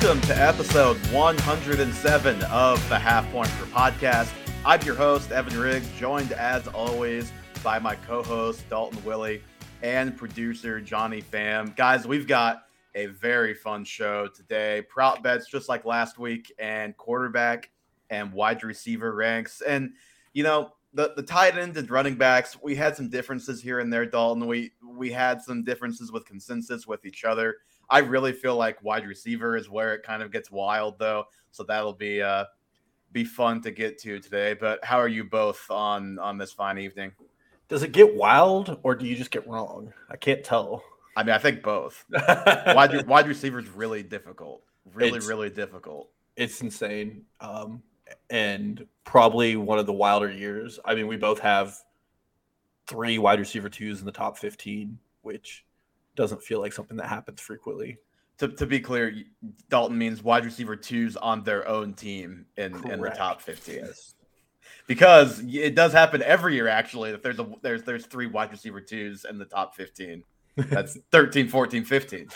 welcome to episode 107 of the Half Point Per Podcast. I'm your host, Evan Riggs, joined as always by my co-host, Dalton Willie, and producer, Johnny Pham. Guys, we've got a very fun show today. Prop bets just like last week, and quarterback and wide receiver ranks. And, you know, the tight ends and running backs, we had some differences here and there, Dalton. We had some differences with consensus with each other. I really feel like wide receiver is where it kind of gets wild, though. So that'll be fun to get to today. But how are you both on this fine evening? Does it get wild or do you just get wrong? I can't tell. I mean, I think both. wide receiver is really difficult. Really difficult. It's insane. And probably one of the wilder years. I mean, we both have 3 wide receiver twos in the top 15, which doesn't feel like something that happens frequently. To be clear, Dalton means wide receiver twos on their own team in the top 15. Yes. Because it does happen every year, actually, that there's 3 wide receiver twos in the top 15. That's 13, 14, 15.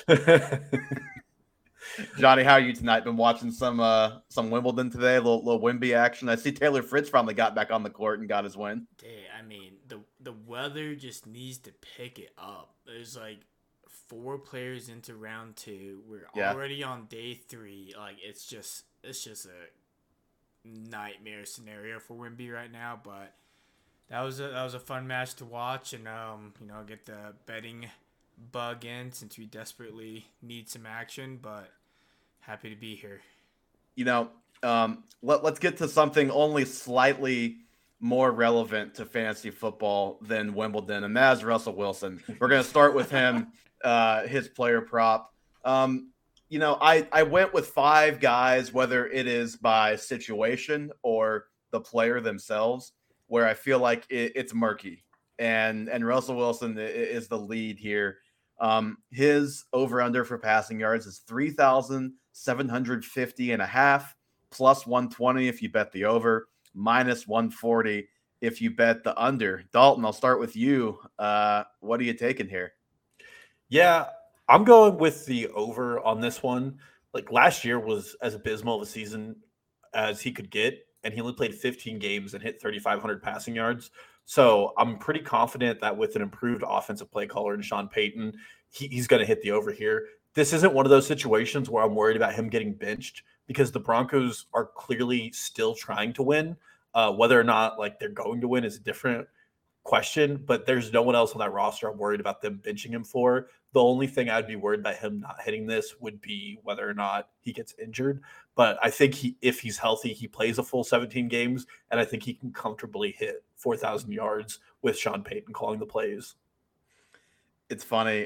Johnny, how are you tonight? Been watching some Wimbledon today, a little Wimby action. I see Taylor Fritz finally got back on the court and got his win. I mean, the weather just needs to pick it up. There's like 4 players into round 2. We're already on day 3. Like it's just a nightmare scenario for Wimby right now. But that was a fun match to watch, and get the betting bug in since we desperately need some action. But happy to be here. Let's get to something only slightly more relevant to fantasy football than Wimbledon, and that is Russell Wilson. We're going to start with him, his player prop. I went with 5 guys, whether it is by situation or the player themselves, where I feel like it's murky. And Russell Wilson is the lead here. His over-under for passing yards is 3,750.5, plus 120 if you bet the over, minus 140 if you bet the under. Dalton, I'll start with you. What are you taking here? Yeah, I'm going with the over on this one. Like last year was as abysmal of a season as he could get, and he only played 15 games and hit 3,500 passing yards. So I'm pretty confident that with an improved offensive play caller in Sean Payton, he's going to hit the over here. This isn't one of those situations where I'm worried about him getting benched because the Broncos are clearly still trying to win. Whether or not they're going to win is a different question, but there's no one else on that roster I'm worried about them benching him for. The only thing I'd be worried about him not hitting this would be whether or not he gets injured. But I think if he's healthy, he plays a full 17 games, and I think he can comfortably hit 4,000 yards with Sean Payton calling the plays. It's funny.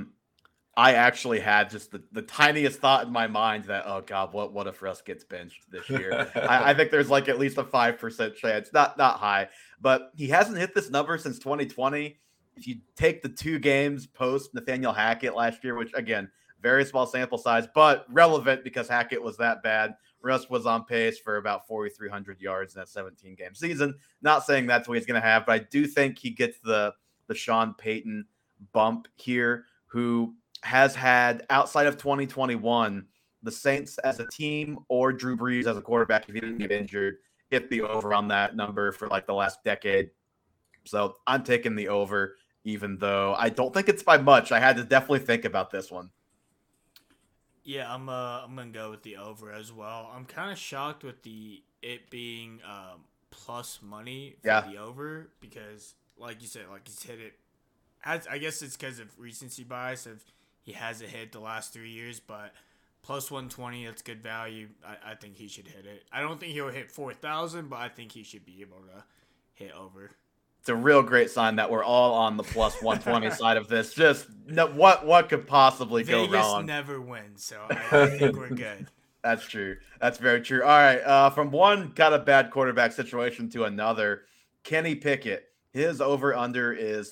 I actually had just the tiniest thought in my mind that, oh God, what if Russ gets benched this year? I think there's at least a 5% chance, not high, but he hasn't hit this number since 2020. If you take the 2 games post Nathaniel Hackett last year, which again, very small sample size, but relevant because Hackett was that bad. Russ was on pace for about 4,300 yards in that 17-game season. Not saying that's what he's going to have, but I do think he gets the Sean Payton bump here, who has had, outside of 2021, the Saints as a team or Drew Brees as a quarterback, if he didn't get injured, hit the over on that number for the last decade. So I'm taking the over, even though I don't think it's by much. I had to definitely think about this one. Yeah, I'm gonna go with the over as well. I'm kind of shocked with it being plus money for the over because, like you said, he's hit it. I guess it's because of recency bias of he hasn't hit the last 3 years, but plus 120, that's good value. I think he should hit it. I don't think he'll hit 4,000, but I think he should be able to hit over. It's a real great sign that we're all on the plus 120 side of this. Just what could possibly go wrong? Vegas never wins, so I think we're good. That's true. That's very true. All right, from one kind of bad quarterback situation to another, Kenny Pickett, his over-under is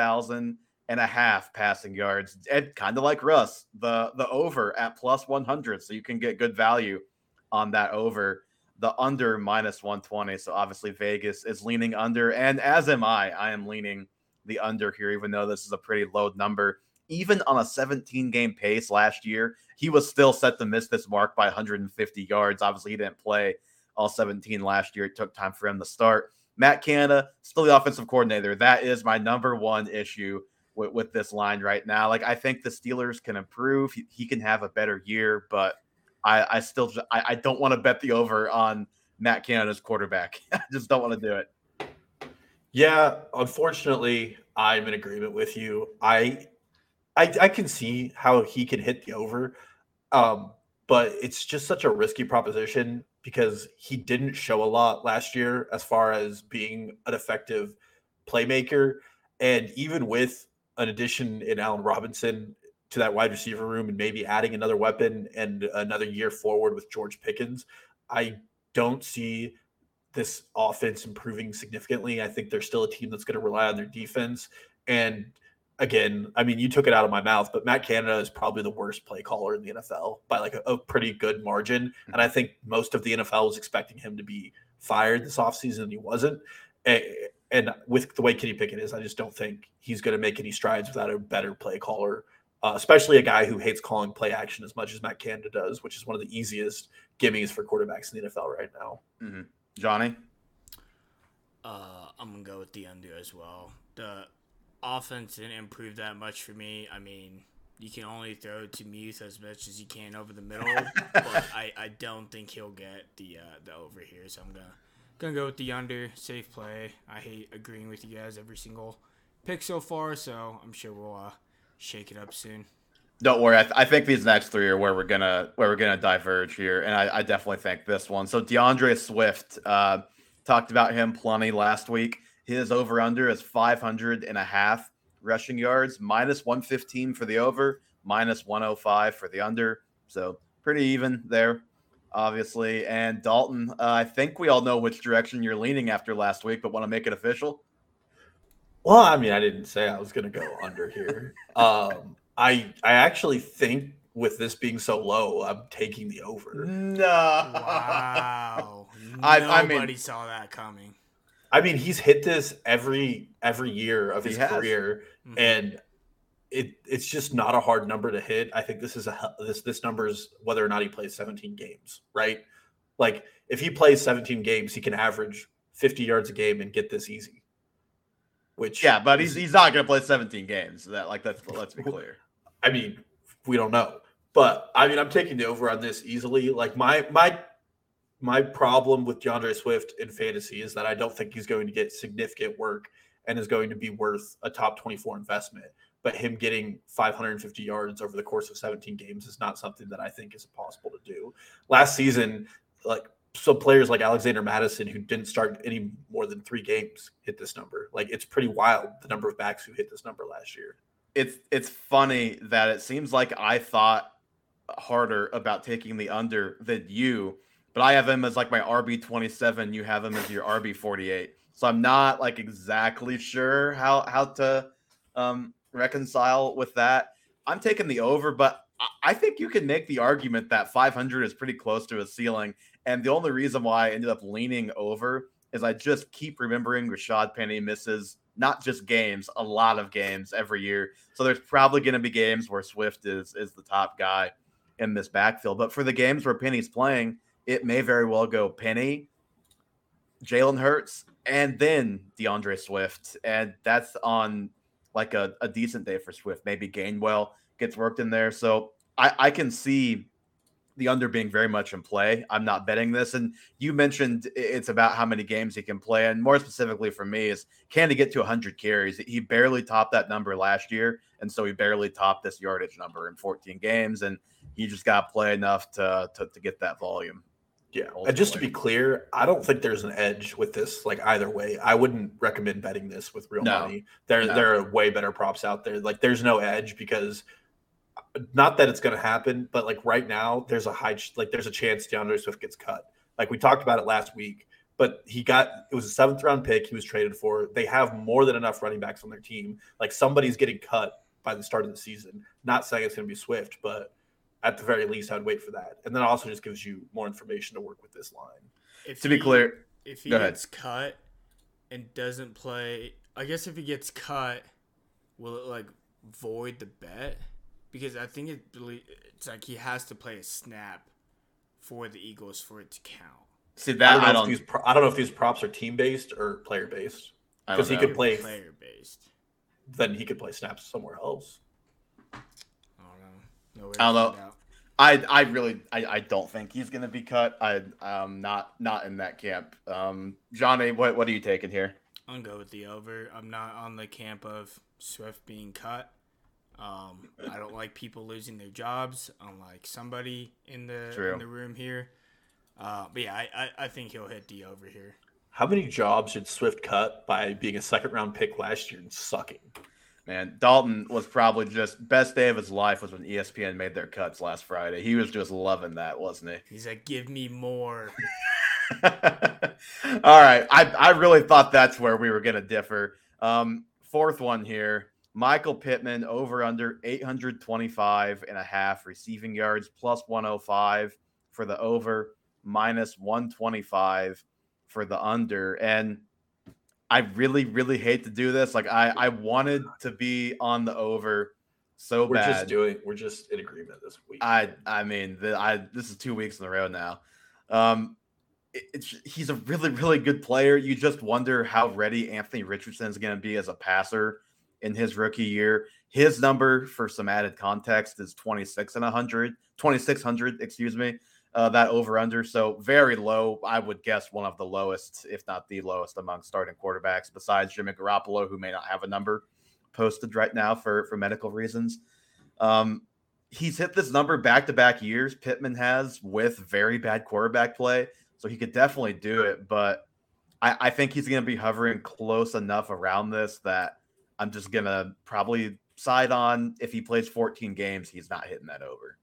3,500 passing yards. And kind of like Russ, the over at plus 100, so you can get good value on that over. The under minus 120. So obviously Vegas is leaning under, and as am I. I am leaning the under here, even though this is a pretty low number. even on a 17-game pace last year, he was still set to miss this mark by 150 yards. Obviously, he didn't play all 17 last year. It took time for him to start. Matt Canada, still the offensive coordinator. That is my number one issue with this line right now. Like, I think the Steelers can improve. He can have a better year, but I still don't want to bet the over on Matt Canada's quarterback. I just don't want to do it. Yeah, unfortunately, I'm in agreement with you. I can see how he can hit the over, but it's just such a risky proposition because he didn't show a lot last year as far as being an effective playmaker. And even with an addition in Allen Robinson to that wide receiver room and maybe adding another weapon and another year forward with George Pickens, I don't see this offense improving significantly. I think they're still a team that's going to rely on their defense. And again, I mean, you took it out of my mouth, but Matt Canada is probably the worst play caller in the NFL by like a pretty good margin. And I think most of the NFL was expecting him to be fired this offseason, and he wasn't. And with the way Kenny Pickett is, I just don't think he's going to make any strides without a better play caller, especially a guy who hates calling play action as much as Matt Canada does, which is one of the easiest gimmies for quarterbacks in the NFL right now. Mm-hmm. Johnny? I'm going to go with the under as well. The offense didn't improve that much for me. I mean, you can only throw to Muth as much as you can over the middle, but I don't think he'll get the over here, so I'm gonna go with the under. Safe play. I hate agreeing with you guys every single pick so far, so I'm sure we'll shake it up soon. Don't worry. I think these next three are where we're gonna diverge here, and I definitely think this one. So DeAndre Swift, talked about him plenty last week. His over under is 500.5 rushing yards, minus 115 for the over, minus 105 for the under. So pretty even there, obviously. And Dalton, I think we all know which direction you're leaning after last week, but want to make it official? Well, I mean, I didn't say I was going to go under here. I actually think with this being so low, I'm taking the over. No. Wow. Nobody saw that coming. I mean, he's hit this every year of his career, and it's just not a hard number to hit. I think this number is whether or not he plays 17 games, right? Like if he plays 17 games, he can average 50 yards a game and get this easy. Which but he's not going to play 17 games. Let's be clear. I mean, we don't know, but I mean, I'm taking the over on this easily. Like my problem with DeAndre Swift in fantasy is that I don't think he's going to get significant work and is going to be worth a top 24 investment. But him getting 550 yards over the course of 17 games is not something that I think is possible to do. Last season, players like Alexander Mattison, who didn't start any more than 3 games, hit this number. Like, it's pretty wild, the number of backs who hit this number last year. It's funny that it seems like I thought harder about taking the under than you, but I have him as like my RB27. You have him as your RB48. So I'm not like exactly sure how to reconcile with that. I'm taking the over, but I think you can make the argument that 500 is pretty close to a ceiling. And the only reason why I ended up leaning over is I just keep remembering Rashad Penny misses not just games, a lot of games every year. So there's probably going to be games where Swift is the top guy in this backfield. But for the games where Penny's playing, it may very well go Penny, Jalen Hurts, and then DeAndre Swift. And that's on like a decent day for Swift. Maybe Gainwell gets worked in there. So I can see the under being very much in play. I'm not betting this. And you mentioned it's about how many games he can play. And more specifically for me is, can he get to 100 carries? He barely topped that number last year. And so he barely topped this yardage number in 14 games. And he just got to play enough to get that volume. Yeah. And just to be clear, I don't think there's an edge with this, like either way. I wouldn't recommend betting this with real money. There are way better props out there. Like there's no edge because not that it's going to happen, but like right now there's a chance DeAndre Swift gets cut. Like we talked about it last week, but it was a 7th round pick he was traded for. They have more than enough running backs on their team. Like somebody's getting cut by the start of the season. Not saying it's going to be Swift, but at the very least I'd wait for that. And then it also just gives you more information to work with this line. To be clear, if he gets cut and doesn't play, I guess if he gets cut, will it like void the bet because I think it's like he has to play a snap for the Eagles for it to count. See that I don't know if these props are team based or player based. Because he could play player based. Then he could play snaps somewhere else. I don't know. I don't know. I don't think he's gonna be cut. I'm not in that camp. Johnny, what are you taking here? I'm gonna go with the over. I'm not on the camp of Swift being cut. I don't like people losing their jobs, unlike somebody in the room here. But yeah, I think he'll hit the over here. How many jobs did Swift cut by being a second-round pick last year and sucking? Man, Dalton was probably just best day of his life was when ESPN made their cuts last Friday. He was just loving that, wasn't he? He's like, give me more. All right. I really thought that's where we were going to differ. Fourth one here. Michael Pittman over under 825.5 receiving yards plus 105 for the over, minus 125 for the under. And I really, really hate to do this. Like I wanted to be on the over so bad. We're just in agreement this week. I mean, this is 2 weeks in a row now. He's a really, really good player. You just wonder how ready Anthony Richardson is going to be as a passer in his rookie year. His number, for some added context, is 2,600, excuse me. That over-under, so very low. I would guess one of the lowest, if not the lowest, among starting quarterbacks, besides Jimmy Garoppolo, who may not have a number posted right now for medical reasons. He's hit this number back-to-back years, Pittman has, with very bad quarterback play, so he could definitely do it, but I think he's going to be hovering close enough around this that I'm just going to probably side on if he plays 14 games, he's not hitting that over.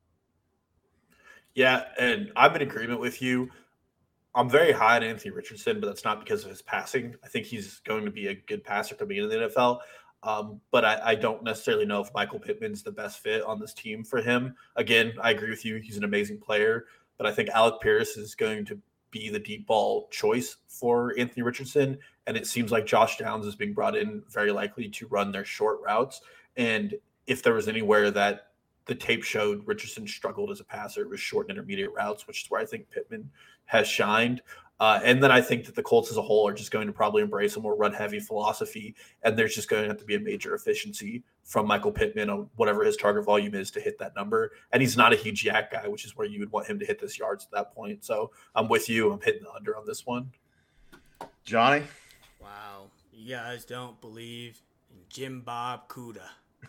Yeah, and I'm in agreement with you. I'm very high on Anthony Richardson, but that's not because of his passing. I think he's going to be a good passer coming into the NFL. But I don't necessarily know if Michael Pittman's the best fit on this team for him. Again, I agree with you. He's an amazing player, but I think Alec Pierce is going to be the deep ball choice for Anthony Richardson. And it seems like Josh Downs is being brought in very likely to run their short routes. And if there was anywhere that the tape showed Richardson struggled as a passer, it was short and intermediate routes, which is where I think Pittman has shined. And then I think that the Colts as a whole are just going to probably embrace a more run-heavy philosophy, and there's just going to have to be a major efficiency from Michael Pittman on whatever his target volume is to hit that number. And he's not a huge yak guy, which is where you would want him to hit this yards at that point. So I'm with you. I'm hitting the under on this one. Johnny? Wow. You guys don't believe in Jim Bob Cooter.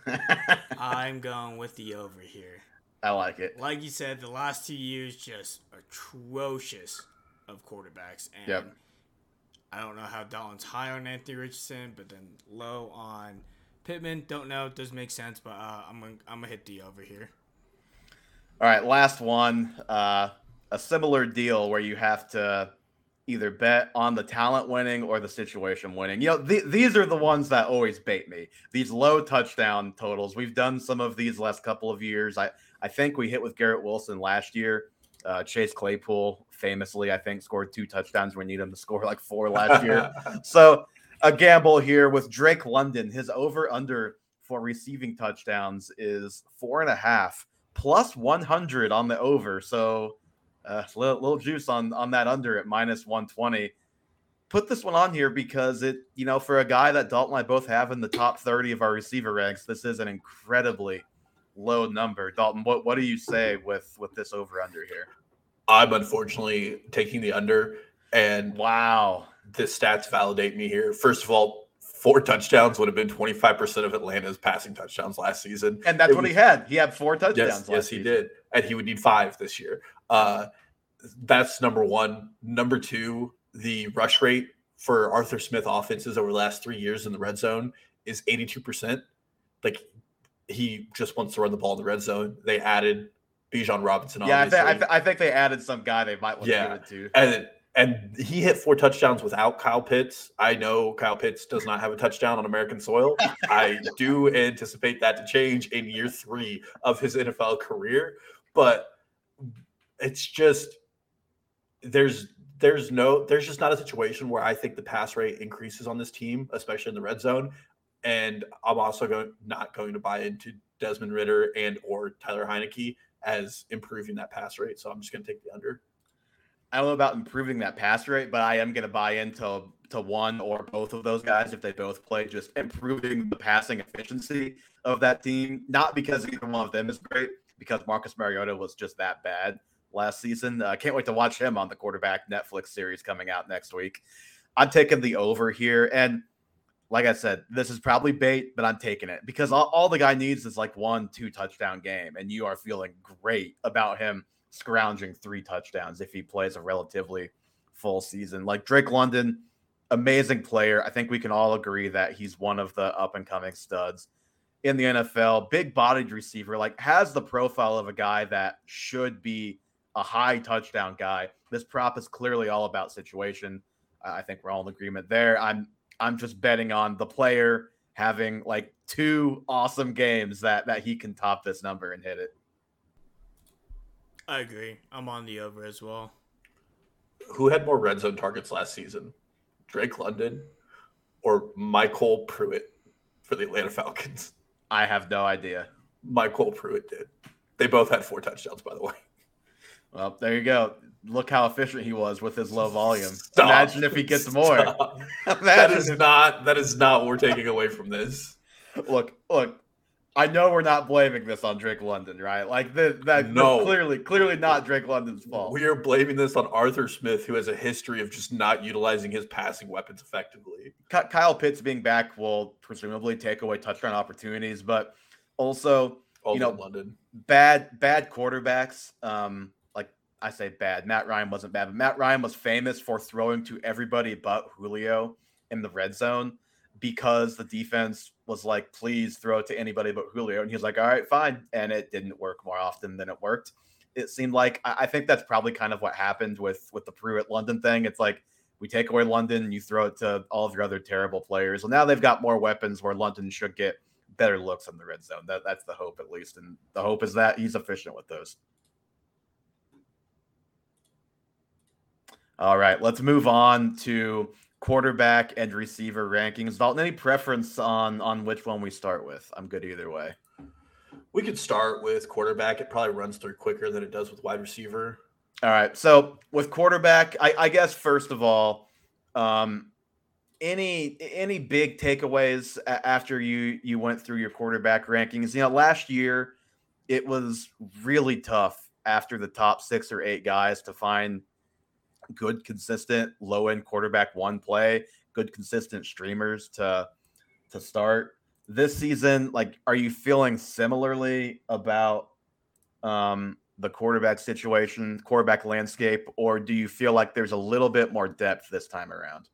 I'm going with the over here. I like it. Like you said, the last 2 years just atrocious of quarterbacks, and yep. I don't know how Dalton's high on Anthony Richardson, but then low on Pittman. Don't know. It does make sense, but I'm gonna hit the over here. All right, last one. A similar deal where you have to either bet on the talent winning or the situation winning. You know, these are the ones that always bait me. These low touchdown totals. We've done some of these last couple of years. I think we hit with Garrett Wilson last year. Chase Claypool famously, I think, scored 2 touchdowns. We need him to score like 4 last year. So a gamble here with Drake London. His over-under for receiving touchdowns is 4.5 plus 100 on the over. So little juice on that under at minus 120. Put this one on here because it, you know, for a guy that Dalton and I both have in the top 30 of our receiver ranks, this is an incredibly low number. Dalton, what do you say with this over under here? I'm unfortunately taking the under, and wow, the stats validate me here. First of all, 4 touchdowns would have been 25% of Atlanta's passing touchdowns last season. And that's what he had. He had 4 touchdowns Yes, he did. And he would need 5 this year. That's number one. Number two, the rush rate for Arthur Smith offenses over the last 3 years in the red zone is 82%. Like, he just wants to run the ball in the red zone. They added Bijan Robinson. Yeah, I think they added some guy they might want to give it to. And he hit 4 touchdowns without Kyle Pitts. I know Kyle Pitts does not have a touchdown on American soil. I do anticipate that to change in year 3 of his NFL career. But it's just there's just not a situation where I think the pass rate increases on this team, especially in the red zone. And I'm also not going to buy into Desmond Ridder and or Tyler Heineke as improving that pass rate. So I'm just going to take the under. I don't know about improving that pass rate, but I am going to buy into one or both of those guys if they both play, just improving the passing efficiency of that team. Not because either one of them is great, because Marcus Mariota was just that bad last season. Can't wait to watch him on the quarterback Netflix series coming out next week. I'm taking the over here. And like I said, this is probably bait, but I'm taking it because all the guy needs is like 1-2 touchdown game. And you are feeling great about him scrounging 3 touchdowns if he plays a relatively full season. Like Drake London, amazing player. I think we can all agree that he's one of the up and coming studs in the NFL. Big bodied receiver, like has the profile of a guy that should be a high touchdown guy. This prop is clearly all about situation. I think we're all in agreement there. I'm just betting on the player having like 2 awesome games that he can top this number and hit it. I agree. I'm on the over as well. Who had more red zone targets last season? Drake London or Michael Pruitt for the Atlanta Falcons? I have no idea. Michael Pruitt did. They both had 4 touchdowns, by the way. Well, there you go. Look how efficient he was with his low volume. Stop. Imagine if he gets more. That is not what we're taking away from this. Look. I know we're not blaming this on Drake London, right? Like that's clearly not Drake London's fault. We are blaming this on Arthur Smith, who has a history of just not utilizing his passing weapons effectively. Kyle Pitts being back will presumably take away touchdown opportunities, but also London. Bad quarterbacks. Like I say bad. Matt Ryan wasn't bad, but Matt Ryan was famous for throwing to everybody but Julio in the red zone because the defense was like, please throw it to anybody but Julio. And he was like, all right, fine. And it didn't work more often than it worked. It seemed like, I think that's probably kind of what happened with the Pruitt London thing. It's like, we take away London and you throw it to all of your other terrible players. Well, now they've got more weapons where London should get better looks in the red zone. That's the hope, at least. And the hope is that he's efficient with those. All right, let's move on to quarterback and receiver rankings. Dalton, any preference on which one we start with? I'm good either way. We could start with quarterback. It probably runs through quicker than it does with wide receiver. All right. So with quarterback, I guess first of all, any big takeaways after you went through your quarterback rankings? Last year it was really tough after the top 6 or 8 guys to find good, consistent, low-end quarterback one play, good, consistent streamers to start this season. Like, are you feeling similarly about the quarterback situation, quarterback landscape, or do you feel like there's a little bit more depth this time around?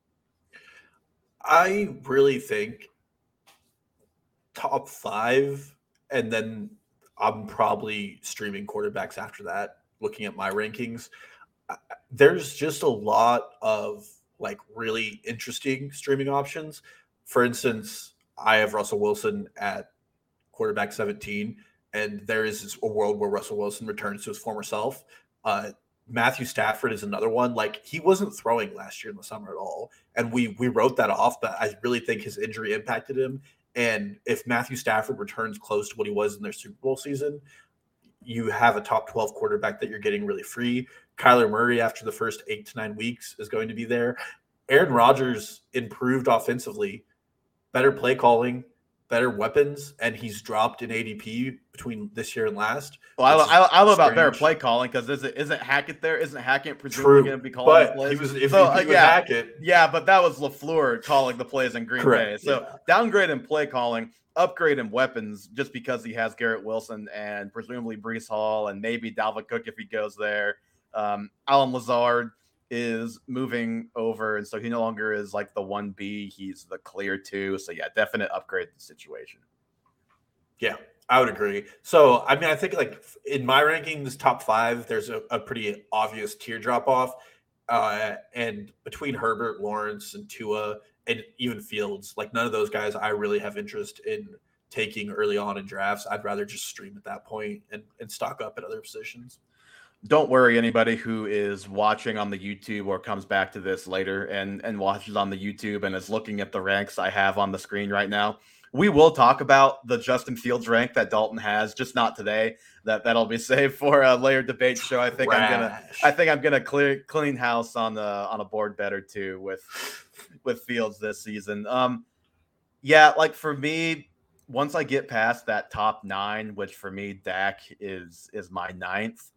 I really think top 5, and then I'm probably streaming quarterbacks after that, looking at my rankings. There's just a lot of like really interesting streaming options. For instance, I have Russell Wilson at quarterback 17, and there is a world where Russell Wilson returns to his former self. Matthew Stafford is another one. Like, he wasn't throwing last year in the summer at all, and we wrote that off, but I really think his injury impacted him. And if Matthew Stafford returns close to what he was in their Super Bowl season, you have a top 12 quarterback that you're getting really free. Kyler Murray, after the first 8 to 9 weeks, is going to be there. Aaron Rodgers improved offensively, better play calling, better weapons, and he's dropped in ADP between this year and last. Well, I don't know about better play calling because isn't Hackett there? Isn't Hackett presumably going to be calling the plays? He was Hackett. Yeah, but that was LaFleur calling the plays in Green Bay. So downgrade in play calling, upgrade in weapons just because he has Garrett Wilson and presumably Breece Hall and maybe Dalvin Cook if he goes there. Allen Lazard is moving over, and so he no longer is like the 1B. He's the clear 2. So yeah, definite upgrade to the situation. Yeah, I would agree. So I mean, I think like in my rankings, top 5, there's a pretty obvious tier drop off, and between Herbert, Lawrence, and Tua, and even Fields, like none of those guys I really have interest in taking early on in drafts. I'd rather just stream at that point and stock up at other positions. don't worry, anybody who is watching on the YouTube or comes back to this later and watches on the YouTube and is looking at the ranks I have on the screen right now. We will talk about the Justin Fields rank that Dalton has, just not today. That'll be saved for a later debate show. I think I'm gonna clean house on a board better too with Fields this season. Yeah, like for me, once I get past that top 9, which for me Dak is my 9th,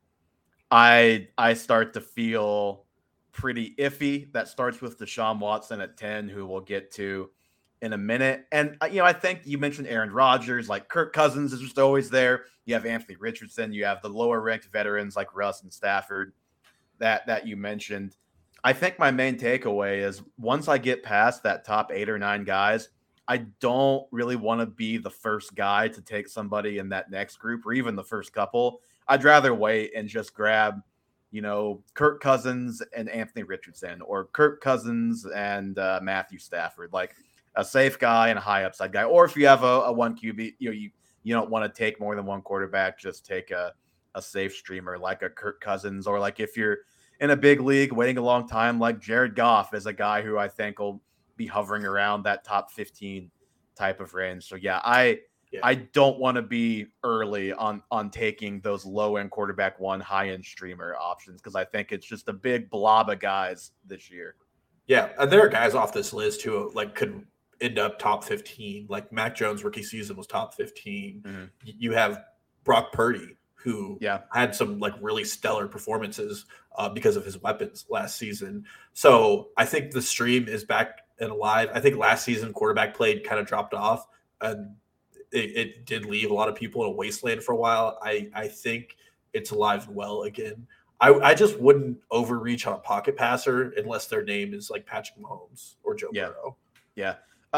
I start to feel pretty iffy. That starts with Deshaun Watson at 10, who we'll get to in a minute. And, I think you mentioned Aaron Rodgers, like Kirk Cousins is just always there. You have Anthony Richardson. You have the lower ranked veterans like Russ and Stafford that you mentioned. I think my main takeaway is once I get past that top 8 or 9 guys, I don't really want to be the first guy to take somebody in that next group or even the first couple. I'd rather wait and just grab, Kirk Cousins and Anthony Richardson or Kirk Cousins and Matthew Stafford, like a safe guy and a high upside guy. Or if you have a 1 QB, you don't want to take more than one quarterback, just take a safe streamer like a Kirk Cousins, or like if you're in a big league waiting a long time, like Jared Goff is a guy who I think will be hovering around that top 15 type of range. So yeah, I don't want to be early on taking those low end quarterback 1 high end streamer options because I think it's just a big blob of guys this year. Yeah, and there are guys off this list who could end up top 15. Like Mac Jones rookie season was top 15. Mm-hmm. You have Brock Purdy, who had some really stellar performances because of his weapons last season. So I think the stream is back and alive. I think last season quarterback play kind of dropped off, and it did leave a lot of people in a wasteland for a while. I think it's alive and well again. I just wouldn't overreach on a pocket passer unless their name is like Patrick Mahomes or Joe Burrow. Yeah.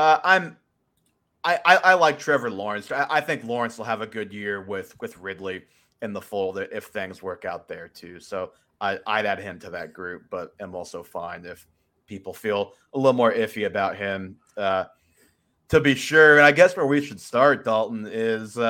I like Trevor Lawrence. I think Lawrence will have a good year with Ridley in the fold if things work out there too. So I'd add him to that group, but am also fine if people feel a little more iffy about him. To be sure, and I guess where we should start, Dalton, is we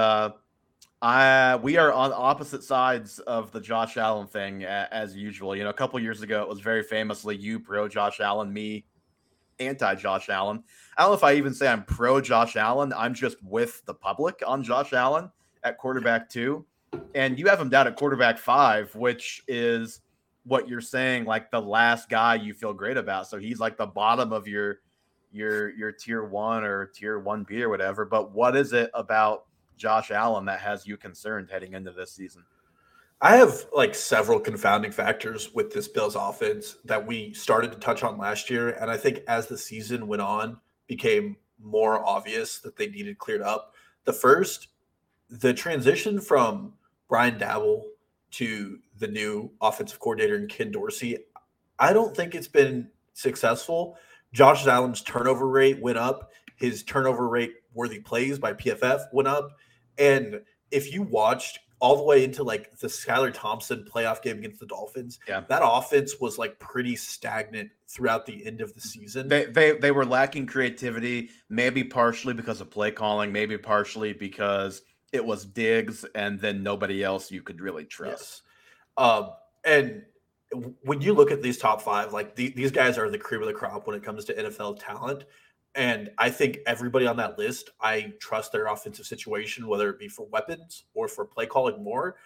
are on opposite sides of the Josh Allen thing as usual. A couple years ago, it was very famously you pro Josh Allen, me anti Josh Allen. I don't know if I even say I'm pro Josh Allen. I'm just with the public on Josh Allen at quarterback 2. And you have him down at quarterback 5, which is what you're saying, like the last guy you feel great about. So he's like the bottom of your tier 1 or tier 1B or whatever. But what is it about Josh Allen that has you concerned heading into this season? I have several confounding factors with this Bills offense that we started to touch on last year. And I think as the season went on, became more obvious that they needed cleared up. The first, the transition from Brian Daboll to the new offensive coordinator in Ken Dorsey, I don't think it's been successful. Josh Allen's turnover rate went up. His turnover rate worthy plays by PFF went up. And if you watched all the way into the Skylar Thompson playoff game against the Dolphins, that offense was pretty stagnant throughout the end of the season. They were lacking creativity, maybe partially because of play calling, maybe partially because it was Diggs and then nobody else you could really trust. Yes. And when you look at these top 5, these guys are the cream of the crop when it comes to NFL talent. And I think everybody on that list, I trust their offensive situation, whether it be for weapons or for play calling more.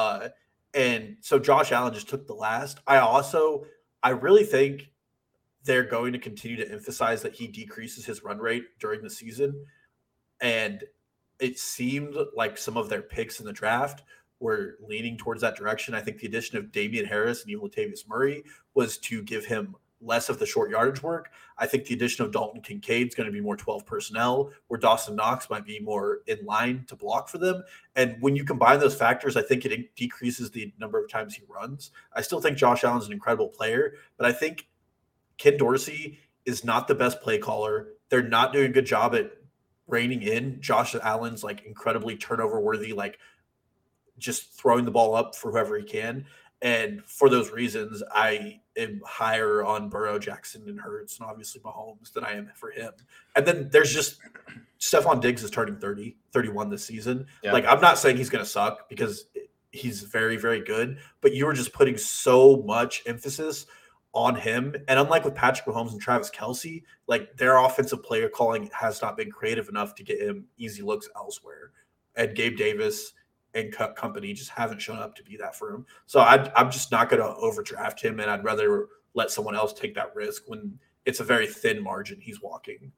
And so Josh Allen just took the last. I really think they're going to continue to emphasize that he decreases his run rate during the season. And it seemed like some of their picks in the draft were leaning towards that direction. I think the addition of Damian Harris and even Latavius Murray was to give him less of the short yardage work. I think the addition of Dalton Kincaid is going to be more 12 personnel, where Dawson Knox might be more in line to block for them. And when you combine those factors, I think it decreases the number of times he runs. I still think Josh Allen's an incredible player, but I think Ken Dorsey is not the best play caller. They're not doing a good job at reining in Josh Allen's incredibly turnover worthy, just throwing the ball up for whoever he can. And for those reasons, I am higher on Burrow, Jackson, and Hurts, and obviously Mahomes than I am for him. And then there's just Stephon Diggs is turning 31 this season. Yeah. I'm not saying he's going to suck because he's very, very good, but you were just putting so much emphasis on him. And unlike with Patrick Mahomes and Travis Kelce, like their offensive player calling has not been creative enough to get him easy looks elsewhere. And Gabe Davis and company just haven't shown up to be that for him. So I'm just not going to overdraft him, and I'd rather let someone else take that risk when it's a very thin margin he's walking.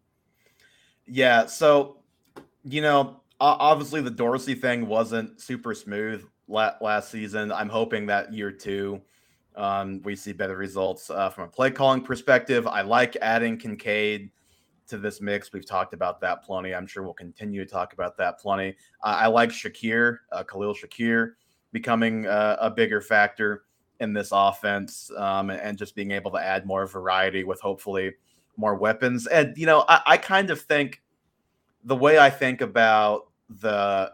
Yeah, so, obviously the Dorsey thing wasn't super smooth last season. I'm hoping that year 2 we see better results from a play calling perspective. I like adding Kincaid to this mix. We've talked about that plenty. I'm sure we'll continue to talk about that plenty. I like Khalil Shakir becoming a bigger factor in this offense, and just being able to add more variety with hopefully more weapons. And, I kind of think the way I think about the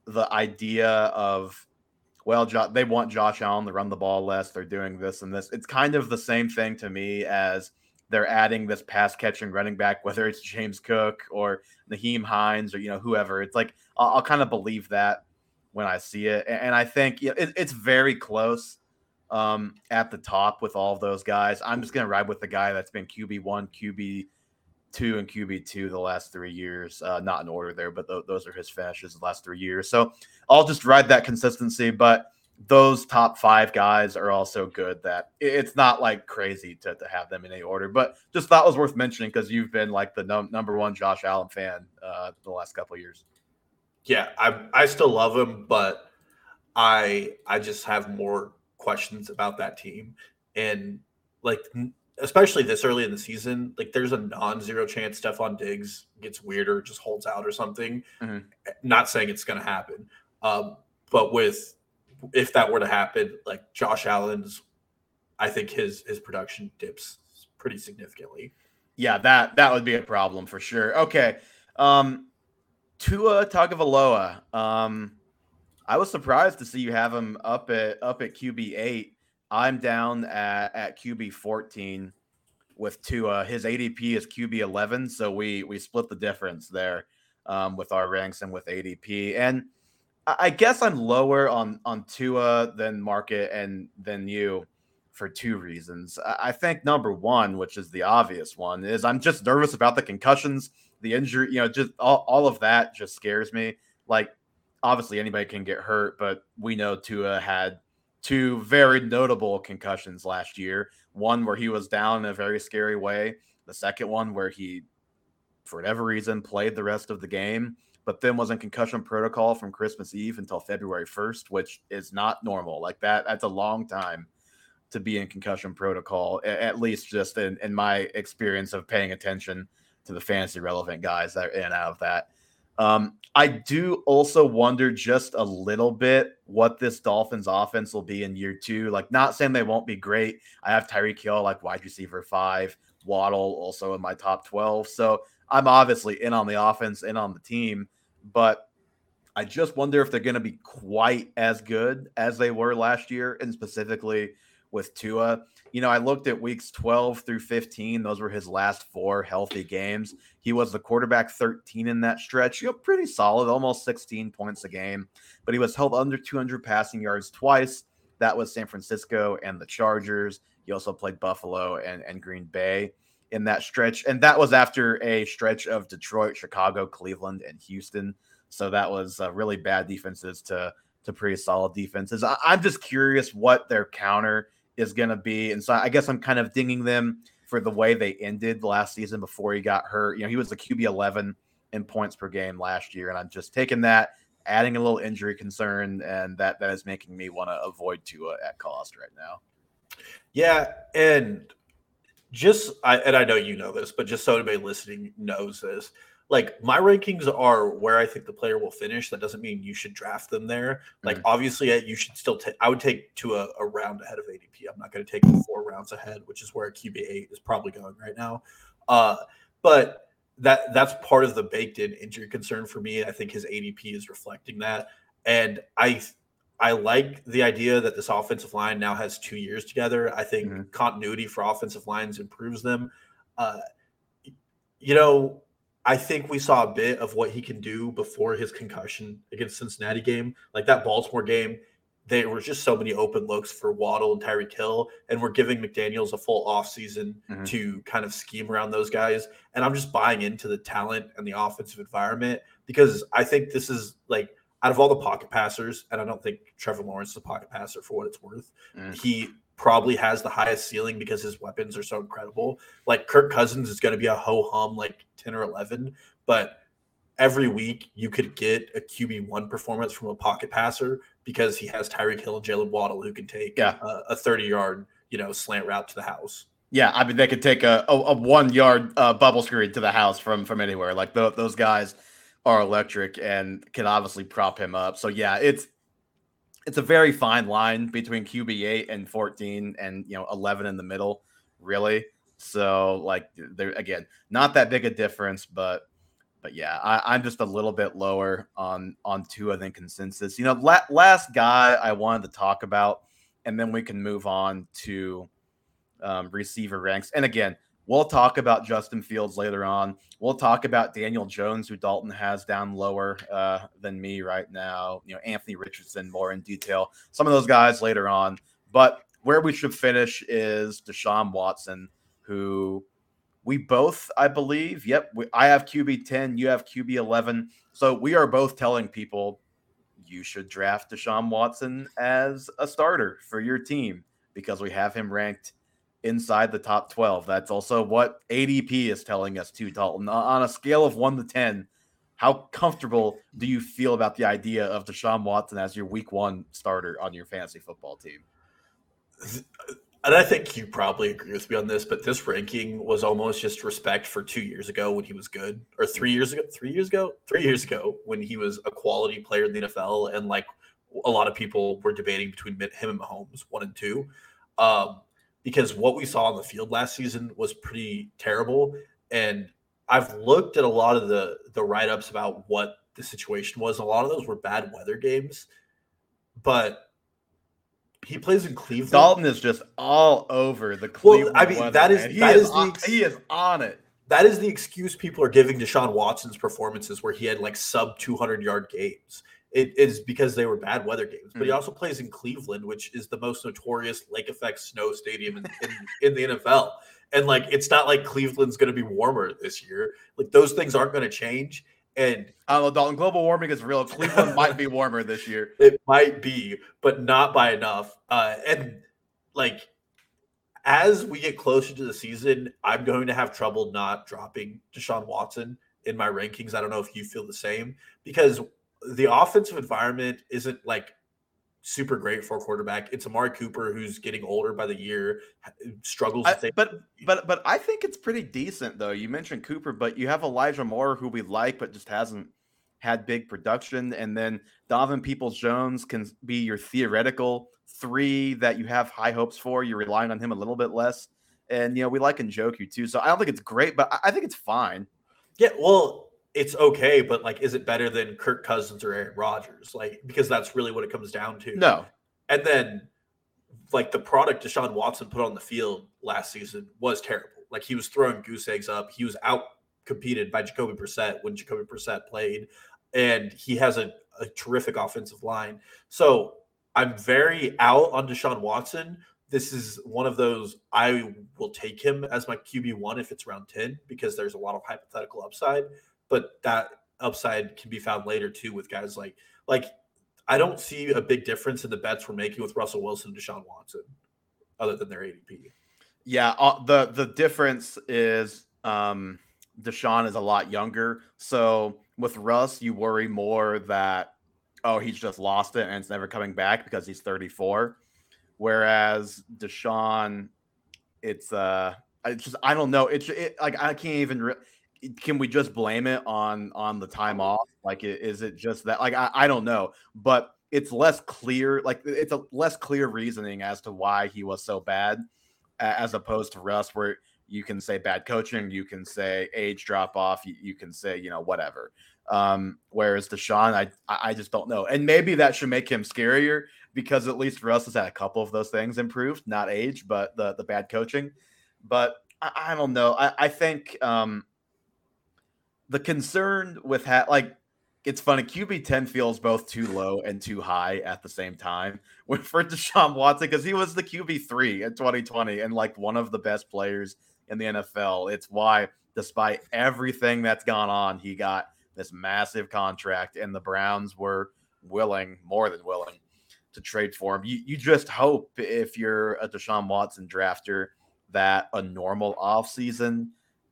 idea of, well, they want Josh Allen to run the ball less. They're doing this and this. It's kind of the same thing to me as they're adding this pass catching running back, whether it's James Cook or Naheem Hines or, whoever. It's like, I'll kind of believe that when I see it. And I think it's very close at the top with all of those guys. I'm just going to ride with the guy that's been QB1, QB2, and QB2 the last 3 years. Not in order there, but those are his finishes the last 3 years. So I'll just ride that consistency. But those top 5 guys are also good, that it's not like crazy to have them in any order. But just thought it was worth mentioning because you've been like the number one Josh Allen fan the last couple of years. Yeah, I still love him, but I just have more questions about that team. And like, especially this early in the season, like there's a non-zero chance Stephon Diggs gets weird or just holds out or something. Mm-hmm. Not saying it's going to happen. But if that were to happen, like Josh Allen's, I think his production dips pretty significantly. Yeah, that would be a problem for sure. Okay. Tua Tagovailoa. I was surprised to see you have him up at QB8. I'm down at QB14 with Tua. His ADP is QB11, so we split the difference there with our ranks and with ADP. And I guess I'm lower on Tua than market and than you for 2 reasons. I think number one, which is the obvious one, is I'm just nervous about the concussions, the injury, just all of that just scares me. Like, obviously anybody can get hurt, but we know Tua had 2 very notable concussions last year. One where he was down in a very scary way. The second one where he, for whatever reason, played the rest of the game, but then was in concussion protocol from Christmas Eve until February 1st, which is not normal. Like that's a long time to be in concussion protocol, at least just in my experience of paying attention to the fantasy relevant guys that are in and out of that. I do also wonder just a little bit what this Dolphins offense will be in year 2. Like, not saying they won't be great. I have Tyreek Hill like wide receiver 5, Waddle also in my top 12. So I'm obviously in on the offense, in on the team, but I just wonder if they're going to be quite as good as they were last year, and specifically with Tua. I looked at weeks 12 through 15. Those were his last 4 healthy games. He was the quarterback 13 in that stretch. Pretty solid, almost 16 points a game. But he was held under 200 passing yards twice. That was San Francisco and the Chargers. He also played Buffalo and Green Bay in that stretch. And that was after a stretch of Detroit, Chicago, Cleveland, and Houston. So that was really bad defenses to pretty solid defenses. I'm just curious what their counter is going to be. And so I guess I'm kind of dinging them for the way they ended last season before he got hurt. He was the QB 11 in points per game last year. And I'm just taking that, adding a little injury concern, and that is making me want to avoid Tua at cost right now. Yeah. And I know you know this, but just so anybody listening knows this, like my rankings are where I think the player will finish. That doesn't mean you should draft them there. Like obviously you should still I would take Tua a round ahead of ADP. I'm not going to take him 4 rounds ahead, which is where QB8 is probably going right now. But that's part of the baked in injury concern for me. I think his ADP is reflecting that. And I like the idea that this offensive line now has 2 years together. I think continuity for offensive lines improves them. I think we saw a bit of what he can do before his concussion against Cincinnati game. Like that Baltimore game, there were just so many open looks for Waddle and Tyreek Hill, and we're giving McDaniels a full offseason to kind of scheme around those guys. And I'm just buying into the talent and the offensive environment because I think this is like out of all the pocket passers, and I don't think Trevor Lawrence is a pocket passer for what it's worth. He probably has the highest ceiling because his weapons are so incredible. Like Kirk Cousins is going to be a ho-hum like 10 or 11, but every week you could get a QB1 performance from a pocket passer because he has Tyreek Hill and Jalen Waddle who can take a 30-yard, slant route to the house. Yeah, I mean, they could take a 1-yard bubble screen to the house from anywhere. Like those guys are electric and can obviously prop him up. So yeah, it's a very fine line between QB8 and 14 and 11 in the middle, really. So like there again, not that big a difference, but yeah, I'm just a little bit lower on Tua than consensus. Last guy I wanted to talk about, and then we can move on to receiver ranks. And again, we'll talk about Justin Fields later on. We'll talk about Daniel Jones, who Dalton has down lower than me right now. Anthony Richardson more in detail. Some of those guys later on. But where we should finish is Deshaun Watson, who we both, I believe. Yep, I have QB 10. You have QB 11. So we are both telling people you should draft Deshaun Watson as a starter for your team because we have him ranked inside the top 12. That's also what ADP is telling us too, Dalton. On a scale of 1 to 10, how comfortable do you feel about the idea of Deshaun Watson as your week 1 starter on your fantasy football team? And I think you probably agree with me on this, but this ranking was almost just respect for 2 years ago when he was good, or 3 years ago when he was a quality player in the NFL. And like a lot of people were debating between him and Mahomes 1 and 2. Because what we saw on the field last season was pretty terrible. And I've looked at a lot of the write-ups about what the situation was. A lot of those were bad weather games. But he plays in Cleveland. Dalton is just all over the Cleveland weather. He is on it. That is the excuse people are giving Deshaun Watson's performances where he had like sub 200-yard games. It is because they were bad weather games. But he also plays in Cleveland, which is the most notorious lake effect snow stadium in the NFL. And like, it's not like Cleveland's going to be warmer this year. Like those things aren't going to change. And I don't know, Dalton, global warming is real. Cleveland might be warmer this year. It might be, but not by enough. And like, as we get closer to the season, I'm going to have trouble not dropping Deshaun Watson in my rankings. I don't know if you feel the same, because the offensive environment isn't like super great for a quarterback. It's Amari Cooper, who's getting older by the year, struggles. But I think it's pretty decent, though. You mentioned Cooper, but you have Elijah Moore, who we like, but just hasn't had big production. And then Donovan Peoples-Jones can be your theoretical 3 that you have high hopes for. You're relying on him a little bit less. And, we like Njoku, too. So I don't think it's great, but I think it's fine. Yeah, well, it's okay, but like, is it better than Kirk Cousins or Aaron Rodgers? Like, because that's really what it comes down to. No. And then, like, the product Deshaun Watson put on the field last season was terrible. Like, he was throwing goose eggs up. He was out competed by Jacoby Brissett when Jacoby Brissett played, and he has a terrific offensive line. So I'm very out on Deshaun Watson. This is one of those, I will take him as my QB1 if it's round 10, because there's a lot of hypothetical upside. But that upside can be found later too with guys like I don't see a big difference in the bets we're making with Russell Wilson and Deshaun Watson, other than their ADP. Yeah, the difference is Deshaun is a lot younger. So with Russ, you worry more that he's just lost it and it's never coming back because he's 34. Whereas Deshaun, it's just I don't know. It's like I can't even. Can we just blame it on the time off? Like, is it just that? Like, I don't know, but it's less clear. Like, it's a less clear reasoning as to why he was so bad, as opposed to Russ, where you can say bad coaching, you can say age drop off, you can say whatever. Whereas Deshaun, I just don't know, and maybe that should make him scarier because at least Russ has had a couple of those things improved, not age, but the bad coaching. But I don't know. I think. The concern with It's funny. QB10 feels both too low and too high at the same time. For Deshaun Watson, because he was the QB3 in 2020 and like one of the best players in the NFL. It's why, despite everything that's gone on, he got this massive contract, and the Browns were willing, more than willing, to trade for him. You just hope, if you're a Deshaun Watson drafter, that a normal offseason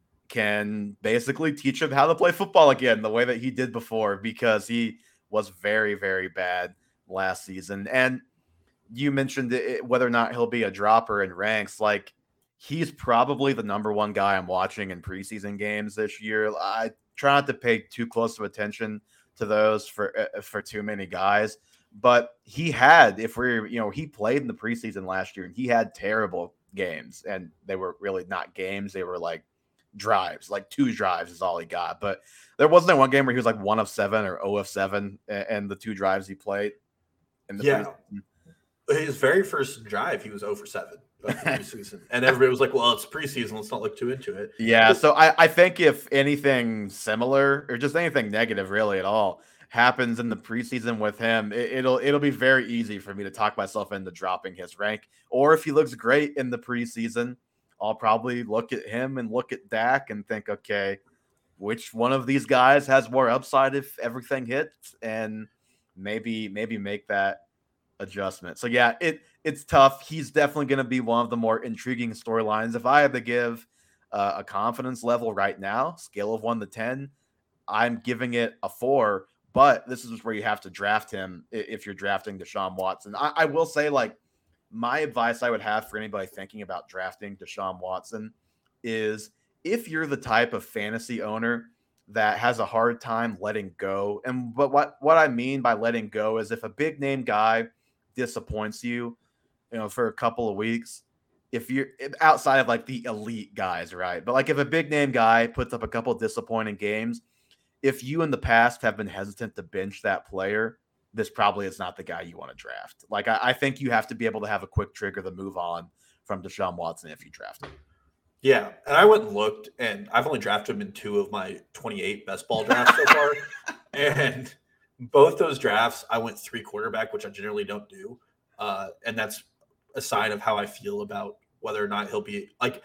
can basically teach him how to play football again the way that he did before, because he was very, very bad last season. And you mentioned whether or not he'll be a dropper in ranks. Like, he's probably the number one guy I'm watching in preseason games this year. I try not to pay too close of attention to those for too many guys, but he had, he played in the preseason last year and he had terrible games, and they were really not games. They were like drives, like 2 drives is all he got. But there wasn't one game where he was like 1 of 7 or 0 of 7 and the 2 drives he played in the preseason. His very first drive he was 0 for 7 preseason, and everybody was like, well, it's preseason, let's not look too into it. So I think if anything similar, or just anything negative really at all, happens in the preseason with him, it'll be very easy for me to talk myself into dropping his rank. Or if he looks great in the preseason, I'll probably look at him and look at Dak and think, okay, which one of these guys has more upside if everything hits, and maybe make that adjustment. So yeah, it's tough. He's definitely going to be one of the more intriguing storylines. If I had to give a confidence level right now, scale of 1 to 10, I'm giving it a 4. But this is where you have to draft him if you're drafting Deshaun Watson. I will say, like, my advice I would have for anybody thinking about drafting Deshaun Watson is, if you're the type of fantasy owner that has a hard time letting go, but what I mean by letting go is, if a big name guy disappoints you, for a couple of weeks, if you're outside of like the elite guys, right? But like, if a big name guy puts up a couple of disappointing games, if you in the past have been hesitant to bench that player, this probably is not the guy you want to draft. Like, I think you have to be able to have a quick trigger to move on from Deshaun Watson if you draft him. Yeah, and I went and looked, and I've only drafted him in 2 of my 28 best ball drafts so far. And both those drafts, I went 3 quarterback, which I generally don't do. And that's a sign of how I feel about whether or not he'll be like,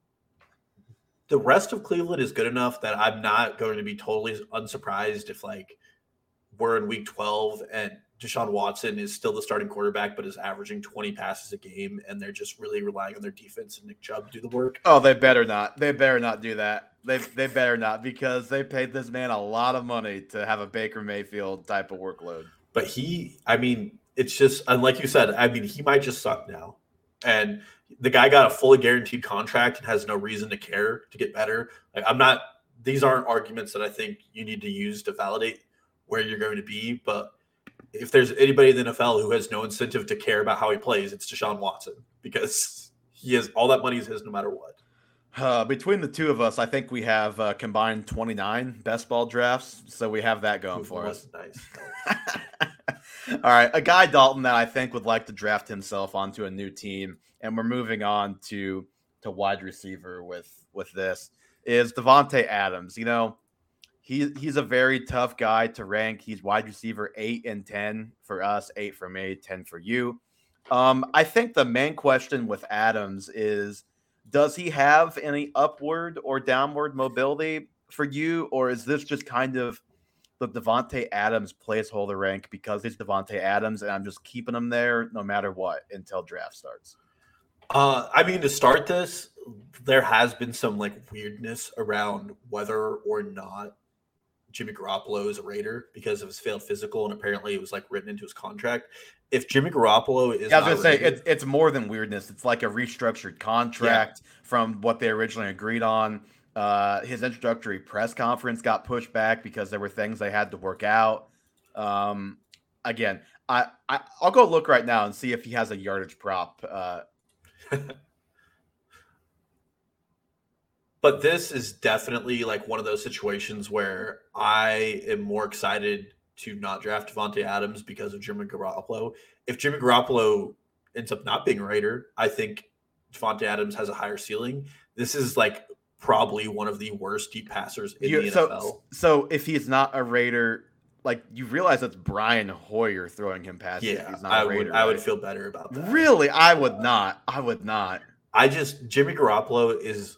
the rest of Cleveland is good enough that I'm not going to be totally unsurprised if, like, we're in week 12 and Deshaun Watson is still the starting quarterback, but is averaging 20 passes a game, and they're just really relying on their defense and Nick Chubb to do the work. Oh, they better not. They better not do that. They better not, because they paid this man a lot of money to have a Baker Mayfield type of workload. But it's just, and like you said, he might just suck now. And the guy got a fully guaranteed contract and has no reason to care to get better. Like, these aren't arguments that I think you need to use to validate where you're going to be. But if there's anybody in the NFL who has no incentive to care about how he plays, it's Deshaun Watson, because he has all that money is his no matter what. Between the two of us, I think we have combined 29 best ball drafts. So we have that going for us. Nice. All right. A guy, Dalton, that I think would like to draft himself onto a new team, and we're moving on to wide receiver with this, is Davante Adams. He's a very tough guy to rank. He's wide receiver 8 and 10 for us, 8 for me, 10 for you. I think the main question with Adams is, does he have any upward or downward mobility for you, or is this just kind of the Davante Adams placeholder rank because he's Davante Adams and I'm just keeping him there no matter what until draft starts? To start this, there has been some weirdness around whether or not Jimmy Garoppolo is a Raider because of his failed physical, and apparently it was written into his contract. If Jimmy Garoppolo is, I was going to say it's more than weirdness. It's like a restructured contract from what they originally agreed on. His introductory press conference got pushed back because there were things they had to work out. Again, I'll go look right now and see if he has a yardage prop. But this is definitely one of those situations where I am more excited to not draft Davante Adams because of Jimmy Garoppolo. If Jimmy Garoppolo ends up not being a Raider, I think Davante Adams has a higher ceiling. This is probably one of the worst deep passers in the NFL. So if he's not a Raider, like you realize that's Brian Hoyer throwing him passes. Yeah, He's not I a Raider, would. I would right? feel better about that. Really, I would not. I would not. Jimmy Garoppolo is.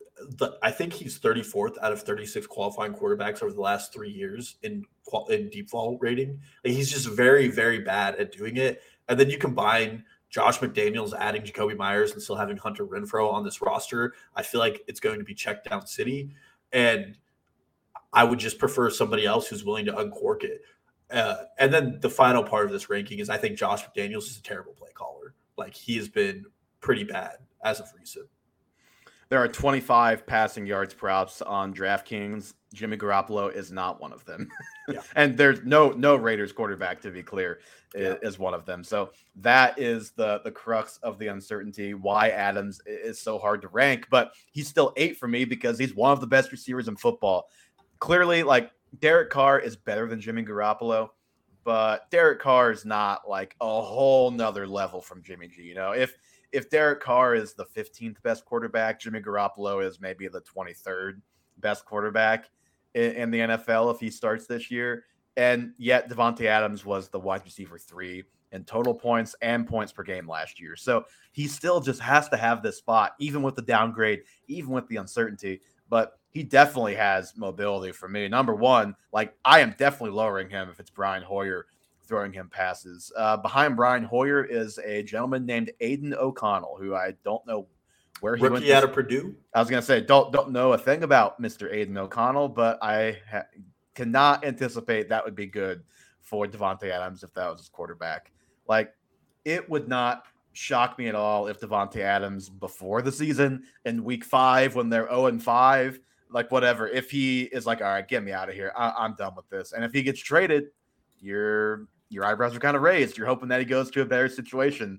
I think he's 34th out of 36 qualifying quarterbacks over the last 3 years in deep ball rating. Like, he's just very, very bad at doing it. And then you combine Josh McDaniels adding Jacoby Myers and still having Hunter Renfrow on this roster. I feel like it's going to be check down city. And I would just prefer somebody else who's willing to uncork it. And then the final part of this ranking is I think Josh McDaniels is a terrible play caller. Like, he has been pretty bad as of recent. There are 25 passing yards props on DraftKings. Jimmy Garoppolo is not one of them. Yeah. And there's no Raiders quarterback, to be clear, is one of them. So that is the crux of the uncertainty, why Adams is so hard to rank. But he's still 8 for me because he's one of the best receivers in football. Clearly, like, Derek Carr is better than Jimmy Garoppolo, but Derek Carr is not like a whole nother level from Jimmy G. You know, if Derek Carr is the 15th best quarterback, Jimmy Garoppolo is maybe the 23rd best quarterback in the NFL if he starts this year. And yet Davante Adams was the wide receiver 3 in total points and points per game last year. So he still just has to have this spot, even with the downgrade, even with the uncertainty. But he definitely has mobility for me. Number one, like, I am definitely lowering him if it's Brian Hoyer throwing him passes. Behind Brian Hoyer is a gentleman named Aiden O'Connell, who I don't know where he went. Rookie out of Purdue. I was going to say, don't know a thing about Mr. Aiden O'Connell, but I cannot anticipate that would be good for Davante Adams if that was his quarterback. Like, it would not shock me at all if Davante Adams before the season in week 5 when they're 0-5, like, whatever, if he is like, all right, get me out of here. I'm done with this. And if he gets traded, your eyebrows are kind of raised. You're hoping that he goes to a better situation.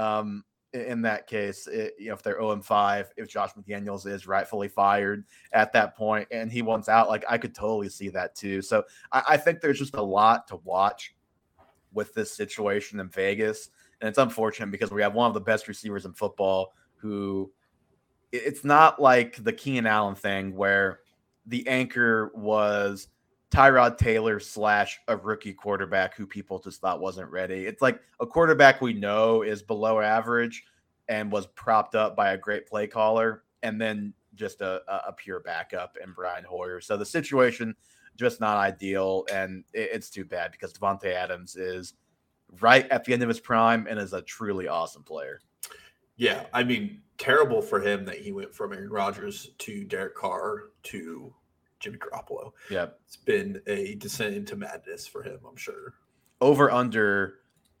In that case, if they're 0-5, if Josh McDaniels is rightfully fired at that point and he wants out, like, I could totally see that too. So I think there's just a lot to watch with this situation in Vegas. And it's unfortunate because we have one of the best receivers in football who it's not like the Keenan Allen thing where the anchor was Tyrod Taylor / a rookie quarterback who people just thought wasn't ready. It's like a quarterback we know is below average and was propped up by a great play caller, and then just a pure backup in Brian Hoyer. So the situation just not ideal, and it's too bad because Davante Adams is right at the end of his prime and is a truly awesome player. Yeah, I mean, terrible for him that he went from Aaron Rodgers to Derek Carr to Jimmy Garoppolo. Yeah, it's been a descent into madness for him, I'm sure. Over under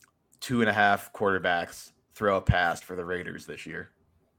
2.5 quarterbacks throw a pass for the Raiders this year.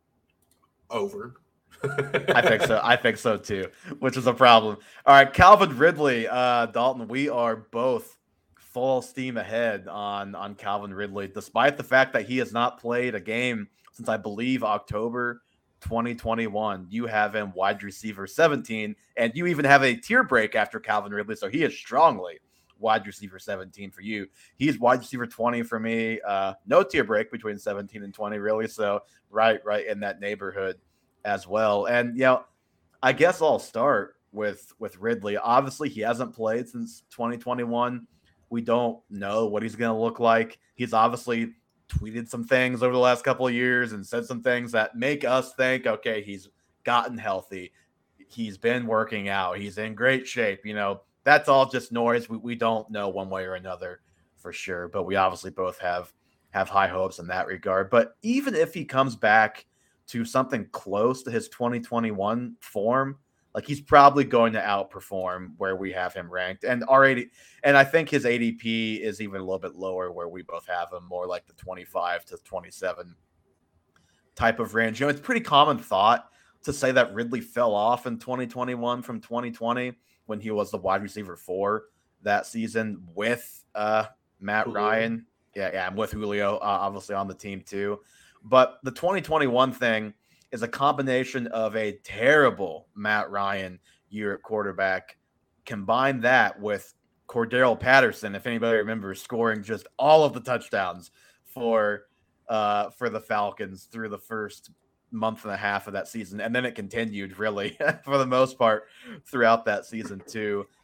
Over. I think so. I think so too, which is a problem. All right, Calvin Ridley, Dalton, we are both full steam ahead on Calvin Ridley, despite the fact that he has not played a game since, I believe, October 2021. You have him wide receiver 17, and you even have a tier break after Calvin Ridley, so he is strongly wide receiver 17 for you. He's wide receiver 20 for me. No tier break between 17 and 20, really. So right in that neighborhood as well. And I guess I'll start with Ridley. Obviously, he hasn't played since 2021. We don't know what he's going to look like. He's obviously tweeted some things over the last couple of years and said some things that make us think, okay, he's gotten healthy. He's been working out. He's in great shape. That's all just noise. We don't know one way or another for sure, but we obviously both have high hopes in that regard. But even if he comes back to something close to his 2021 form, like, he's probably going to outperform where we have him ranked. And I think his ADP is even a little bit lower where we both have him, more like the 25 to 27 type of range. It's pretty common thought to say that Ridley fell off in 2021 from 2020 when he was the wide receiver 4 that season with Matt Julio. Ryan. Yeah, I'm with Julio, obviously on the team too. But the 2021 thing is a combination of a terrible Matt Ryan year at quarterback. Combine that with Cordero Patterson, if anybody remembers, scoring just all of the touchdowns for the Falcons through the first month and a half of that season. And then it continued, really, for the most part throughout that season too.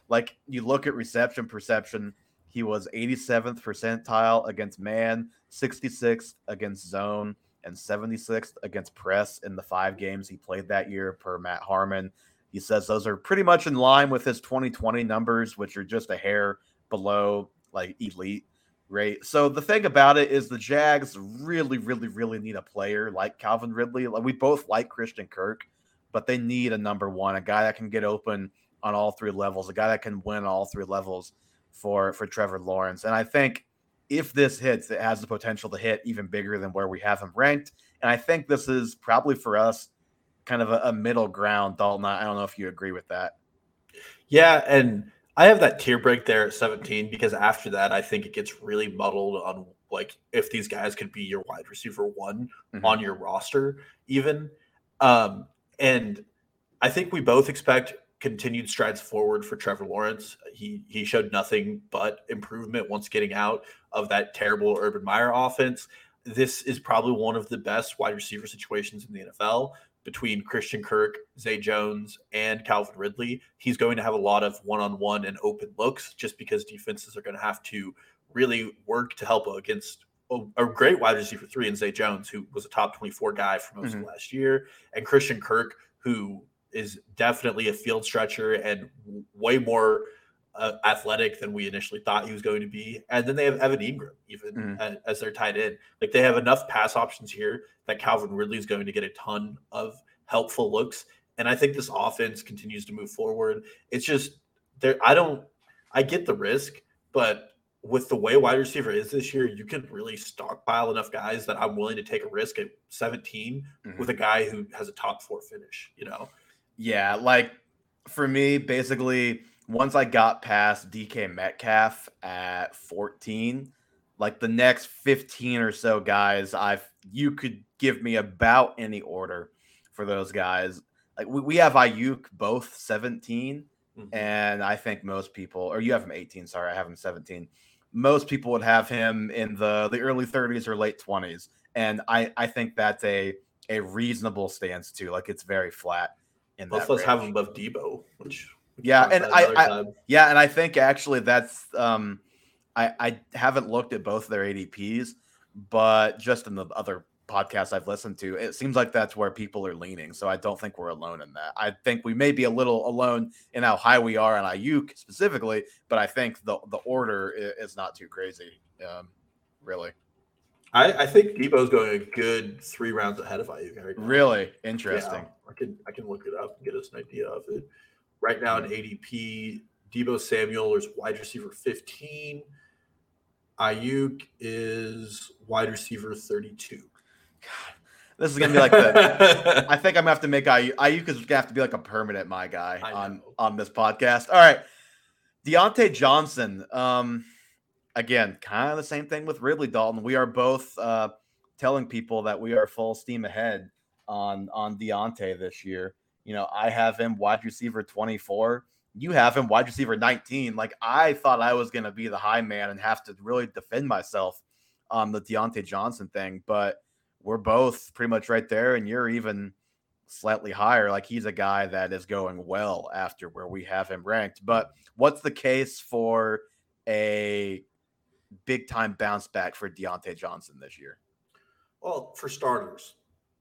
Like, you look at reception perception, he was 87th percentile against man, 66th against zone, and 76th against press in the 5 games he played that year per Matt Harmon. He says those are pretty much in line with his 2020 numbers, which are just a hair below like elite rate. So the thing about it is the Jags really, really, really need a player like Calvin Ridley. Like, we both like Christian Kirk, but they need a number one, a guy that can get open on all 3 levels, a guy that can win all 3 levels for Trevor Lawrence. And I think if this hits, it has the potential to hit even bigger than where we have him ranked. And I think this is probably for us kind of a middle ground, Dalton. I don't know if you agree with that. Yeah, and I have that tier break there at 17 because after that, I think it gets really muddled on like if these guys could be your wide receiver 1 on your roster even. And I think we both expect continued strides forward for Trevor Lawrence. He showed nothing but improvement once getting out of that terrible Urban Meyer offense. This is probably one of the best wide receiver situations in the NFL between Christian Kirk, Zay Jones, and Calvin Ridley. He's going to have a lot of one-on-one and open looks just because defenses are going to have to really work to help against a great wide receiver 3 in Zay Jones, who was a top 24 guy for most of last year, and Christian Kirk, who is definitely a field stretcher and way more athletic than we initially thought he was going to be. And then they have Evan Ingram even as their tight end. Like, they have enough pass options here that Calvin Ridley is going to get a ton of helpful looks. And I think this offense continues to move forward. It's just there. I get the risk, but with the way wide receiver is this year, you can really stockpile enough guys that I'm willing to take a risk at 17 with a guy who has a top 4 finish, you know? Yeah. Like, for me, basically, once I got past DK Metcalf at 14, like the next 15 or so guys, you could give me about any order for those guys. Like, we have Ayuk both 17, and I think most people, or you have him 18, sorry, I have him 17. Most people would have him in the early 30s or late 20s. And I think that's a reasonable stance too. Like, it's very flat in that range. Let's have him above Debo, which yeah, and I think actually that's I haven't looked at both their ADPs, but just in the other podcasts I've listened to, it seems like that's where people are leaning. So I don't think we're alone in that. I think we may be a little alone in how high we are on Ayuk specifically, but I think the order is not too crazy, really. I think Debo's going a good 3 rounds ahead of Ayuk right now. Really interesting. Yeah, I can look it up and get us an idea of it. Right now in ADP, Deebo Samuel is wide receiver 15. Ayuk is wide receiver 32. God, this is gonna be like the. I think I'm gonna have to make Ayuk is gonna have to be like a permanent my guy on this podcast. All right, Deontay Johnson. Again, kind of the same thing with Ridley, Dalton. We are both telling people that we are full steam ahead on Deontay this year. You know, I have him wide receiver 24. You have him wide receiver 19. Like, I thought I was going to be the high man and have to really defend myself on the Deontay Johnson thing, but we're both pretty much right there, and you're even slightly higher. Like, he's a guy that is going well after where we have him ranked. But what's the case for a big-time bounce back for Deontay Johnson this year? Well, for starters,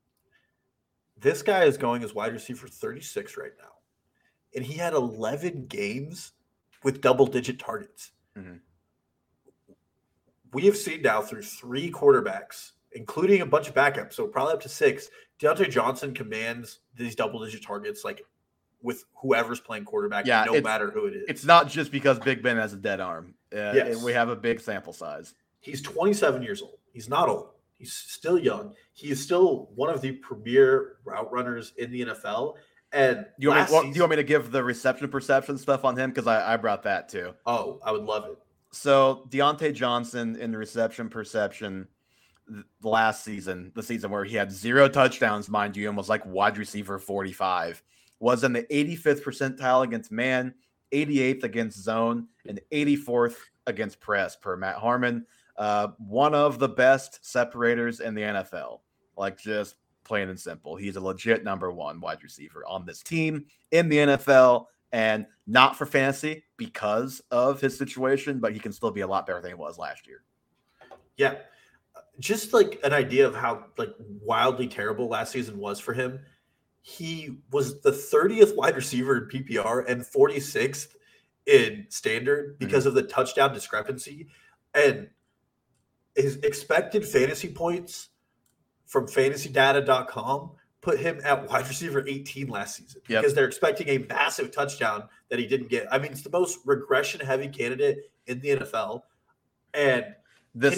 this guy is going as wide receiver 36 right now. And he had 11 games with double-digit targets. We have seen now through 3 quarterbacks, including a bunch of backups, so probably up to 6, Deontay Johnson commands these double-digit targets like with whoever's playing quarterback, no matter who it is. It's not just because Big Ben has a dead arm. Yes. We have a big sample size. He's 27 years old. He's not old. He's still young. He is still one of the premier route runners in the NFL. And do you want me to give the reception perception stuff on him? Because I brought that too. Oh, I would love it. So Deontay Johnson in the reception perception last season, the season where he had 0 touchdowns, mind you, and was like wide receiver 45, was in the 85th percentile against man, 88th against zone, and 84th against press per Matt Harmon. One of the best separators in the NFL. Like, just plain and simple. He's a legit number 1 wide receiver on this team in the NFL, and not for fantasy because of his situation, but he can still be a lot better than he was last year. Yeah. Just like an idea of how like wildly terrible last season was for him. He was the 30th wide receiver in PPR and 46th in standard because of the touchdown discrepancy. And his expected fantasy points from fantasydata.com put him at wide receiver 18 last season because they're expecting a massive touchdown that he didn't get. I mean, it's the most regression heavy candidate in the NFL. And this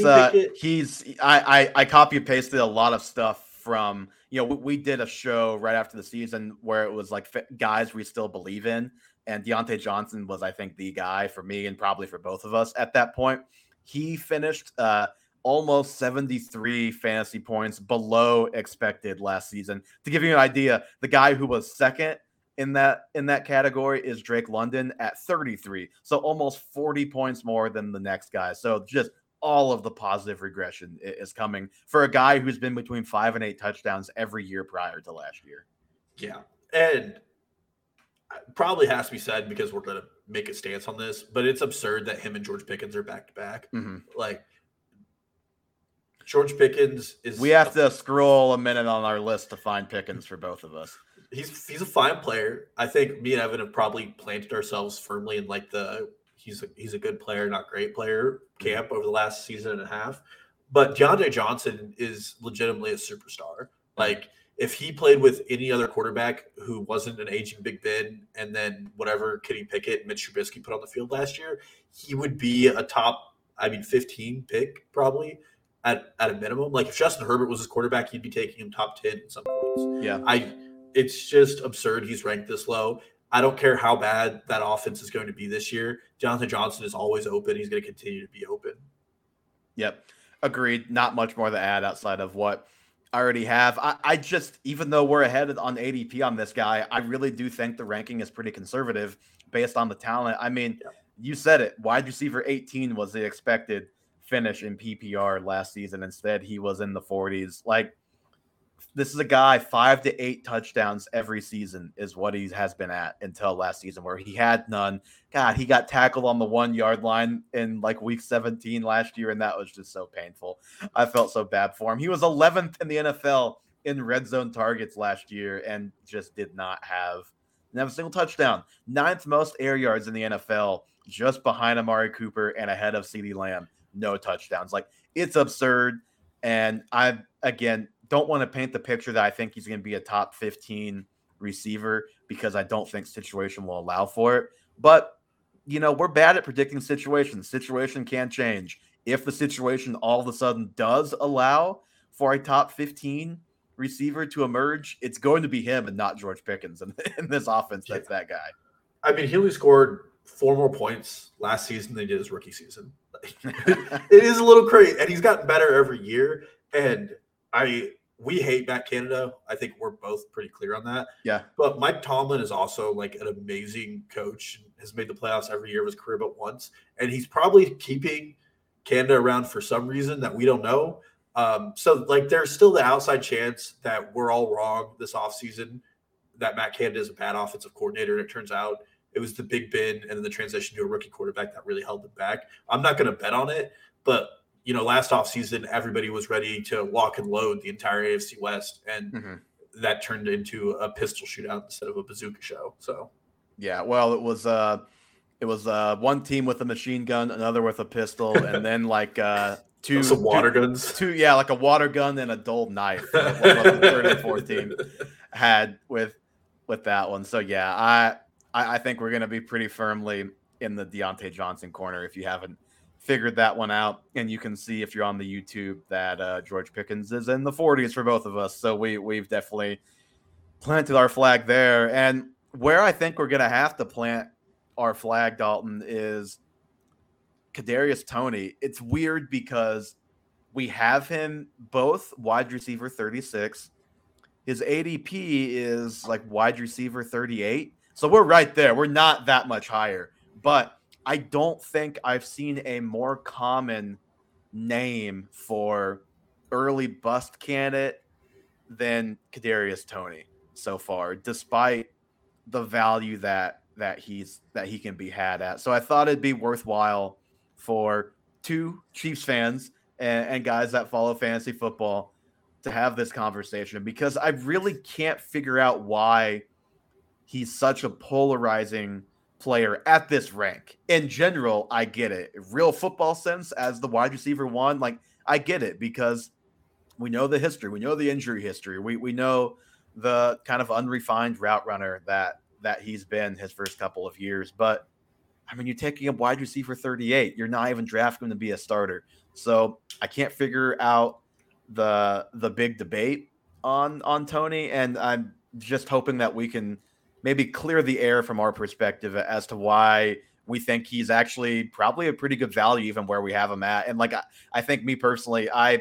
I copy and pasted a lot of stuff from, we did a show right after the season where it was like guys we still believe in. And Deontay Johnson was, I think, the guy for me and probably for both of us at that point. He finished almost 73 fantasy points below expected last season. To give you an idea, the guy who was second in that category is Drake London at 33. So almost 40 points more than the next guy. So just all of the positive regression is coming for a guy who's been between 5 and 8 touchdowns every year prior to last year. Yeah. And probably has to be said because we're going to make a stance on this, but it's absurd that him and George Pickens are back to back. Like, George Pickens is. We have to scroll a minute on our list to find Pickens for both of us. He's a fine player. I think me and Evan have probably planted ourselves firmly in like he's a good player, not great player camp over the last season and a half. But Deontay Johnson is legitimately a superstar. Like, if he played with any other quarterback who wasn't an aging Big Ben and then whatever Kenny Pickett and Mitch Trubisky put on the field last year, he would be a top, 15 pick probably. At a minimum. Like, if Justin Herbert was his quarterback, he'd be taking him top 10 at some points. Yeah. It's just absurd he's ranked this low. I don't care how bad that offense is going to be this year. Deontay Johnson is always open. He's going to continue to be open. Yep. Agreed. Not much more to add outside of what I already have. I just, even though we're ahead on ADP on this guy, I really do think the ranking is pretty conservative based on the talent. I mean, You said it. Wide receiver 18 was the expected finish in PPR last season. Instead, he was in the 40s. Like, this is a guy 5 to 8 touchdowns every season is what he has been at until last season, where he had none. God, he got tackled on the 1 yard line in like week 17 last year, and that was just so painful. I felt so bad for him. He was 11th in the NFL in red zone targets last year and just did not have a single touchdown. 9th most air yards in the NFL, just behind Amari Cooper and ahead of CeeDee Lamb. No touchdowns. Like, it's absurd. And I, again, don't want to paint the picture that I think he's going to be a top 15 receiver because I don't think situation will allow for it. But, we're bad at predicting situations. Situation can change. If the situation all of a sudden does allow for a top 15 receiver to emerge, it's going to be him and not George Pickens in this offense. That's that guy. I mean, he only scored 4 more points last season than he did his rookie season. It is a little crazy, and he's gotten better every year. And we hate Matt Canada. I think we're both pretty clear on that. Yeah. But Mike Tomlin is also like an amazing coach. Has made the playoffs every year of his career but once, and he's probably keeping Canada around for some reason that we don't know. So like, there's still the outside chance that we're all wrong this offseason, that Matt Canada is a bad offensive coordinator, and it turns out it was the Big Ben and then the transition to a rookie quarterback that really held them back. I'm not going to bet on it, but last offseason, everybody was ready to lock and load the entire AFC West, and that turned into a pistol shootout instead of a bazooka show. So, yeah, well, it was one team with a machine gun, another with a pistol, and then like some water guns. Like a water gun and a dull knife. What the third and fourth team had with that one. So yeah, I think we're going to be pretty firmly in the Deontay Johnson corner if you haven't figured that one out. And you can see if you're on the YouTube that George Pickens is in the 40s for both of us. So we've definitely planted our flag there. And where I think we're going to have to plant our flag, Dalton, is Kadarius Toney. It's weird because we have him both wide receiver 36. His ADP is like wide receiver 38. So we're right there. We're not that much higher. But I don't think I've seen a more common name for early bust candidate than Kadarius Toney so far, despite the value that that he can be had at. So I thought it'd be worthwhile for two Chiefs fans and guys that follow fantasy football to have this conversation, because I really can't figure out why he's such a polarizing player at this rank. In general, I get it. Real football sense as the wide receiver one, like I get it, because we know the history, we know the injury history, we know the kind of unrefined route runner that he's been his first couple of years. But I mean, you're taking a wide receiver 38. You're not even drafting him to be a starter. So I can't figure out the big debate on Tony, and I'm just hoping that we can maybe clear the air from our perspective as to why we think he's actually probably a pretty good value even where we have him at. And like I think, me personally, I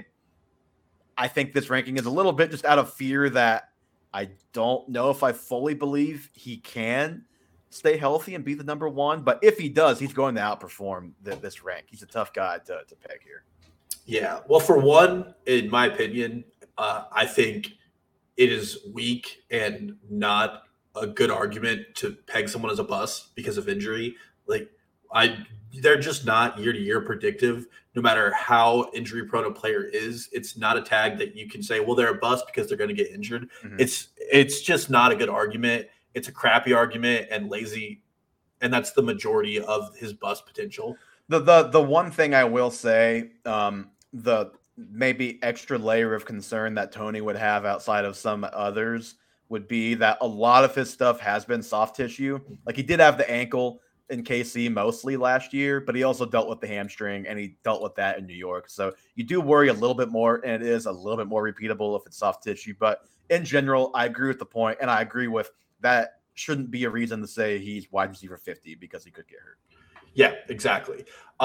think this ranking is a little bit just out of fear that I don't know if I fully believe he can stay healthy and be the number one. But if he does, he's going to outperform this rank. He's a tough guy to peg here. Yeah. Well, for one, in my opinion, I think it is weak and not a good argument to peg someone as a bust because of injury. Like they're just not year to year predictive. No matter how injury prone a player is, it's not a tag that you can say, well, they're a bust because they're going to get injured. Mm-hmm. It's just not a good argument. It's a crappy argument and lazy, and that's the majority of his bust potential. The one thing I will say, the maybe extra layer of concern that Tony would have outside of some others would be that a lot of his stuff has been soft tissue. Like he did have the ankle in KC mostly last year, but he also dealt with the hamstring, and he dealt with that in New York. So you do worry a little bit more, and it is a little bit more repeatable if it's soft tissue. But in general, I agree with the point, and I agree with that shouldn't be a reason to say he's wide receiver 50 because he could get hurt. Yeah, exactly.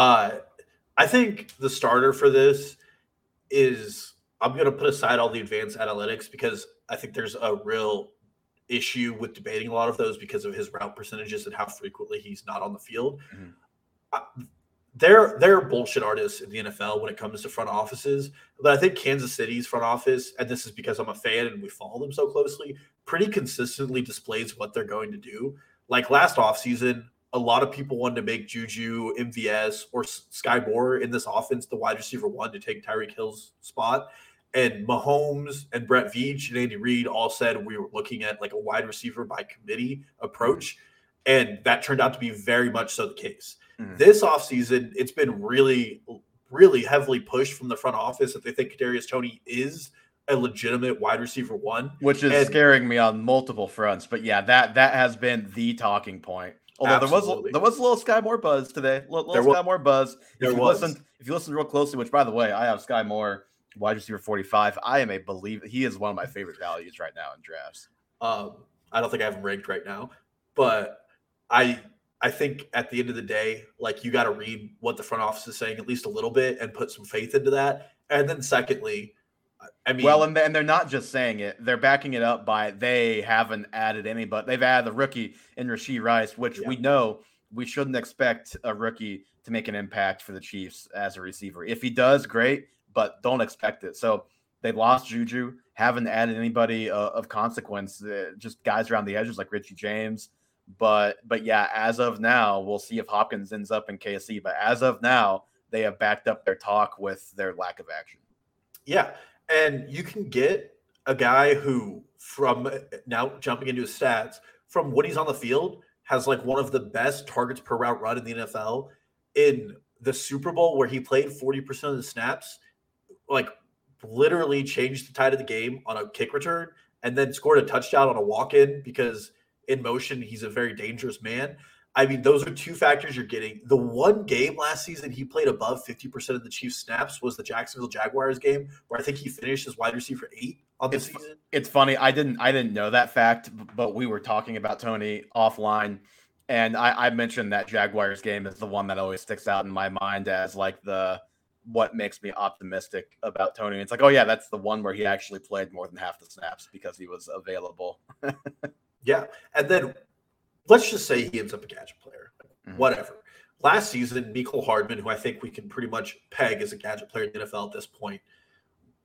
I think the starter for this is, I'm going to put aside all the advanced analytics because I think there's a real issue with debating a lot of those because of his route percentages and how frequently he's not on the field. Mm-hmm. They're bullshit artists in the NFL when it comes to front offices, but I think Kansas City's front office, and this is because I'm a fan and we follow them so closely, pretty consistently displays what they're going to do. Like last offseason, a lot of people wanted to make Juju, MVS, or Sky Moore in this offense the wide receiver one to take Tyreek Hill's spot. And Mahomes and Brett Veach and Andy Reid all said we were looking at like a wide receiver by committee approach. And that turned out to be very much so the case. Mm-hmm. This offseason, it's been really, really heavily pushed from the front office that they think Kadarius Toney is a legitimate wide receiver one. Which is scaring me on multiple fronts. But yeah, that has been the talking point. Although there was a little Sky Moore buzz today. Sky Moore buzz. If you listen real closely, which by the way, I have Sky Moore wide receiver 45. I am a believer. He is one of my favorite values right now in drafts. I don't think I have him ranked right now, but I think at the end of the day, like you got to read what the front office is saying at least a little bit and put some faith into that. And then secondly, I mean, well, and they're not just saying it; they're backing it up by they haven't added any, but they've added the rookie in Rashee Rice, which we know we shouldn't expect a rookie to make an impact for the Chiefs as a receiver. If he does, great, but don't expect it. So they lost Juju, haven't added anybody of consequence, just guys around the edges like Richie James. But yeah, as of now, we'll see if Hopkins ends up in KC. But as of now, they have backed up their talk with their lack of action. Yeah. And you can get a guy who, from now jumping into his stats, from when he's on the field, has like one of the best targets per route run in the NFL. In the Super Bowl, where he played 40% of the snaps, like literally changed the tide of the game on a kick return, and then scored a touchdown on a walk-in because in motion, he's a very dangerous man. I mean, those are two factors you're getting. The one game last season he played above 50% of the Chiefs snaps was the Jacksonville Jaguars game, where I think he finished as wide receiver 8 on the season. It's funny. I didn't know that fact, but we were talking about Tony offline, and I mentioned that Jaguars game is the one that always sticks out in my mind as like what makes me optimistic about Tony. It's like, oh yeah, that's the one where he actually played more than half the snaps because he was available. Yeah, and then let's just say he ends up a gadget player. Mm-hmm. Whatever. Last season, Mecole Hardman, who I think we can pretty much peg as a gadget player in the NFL at this point,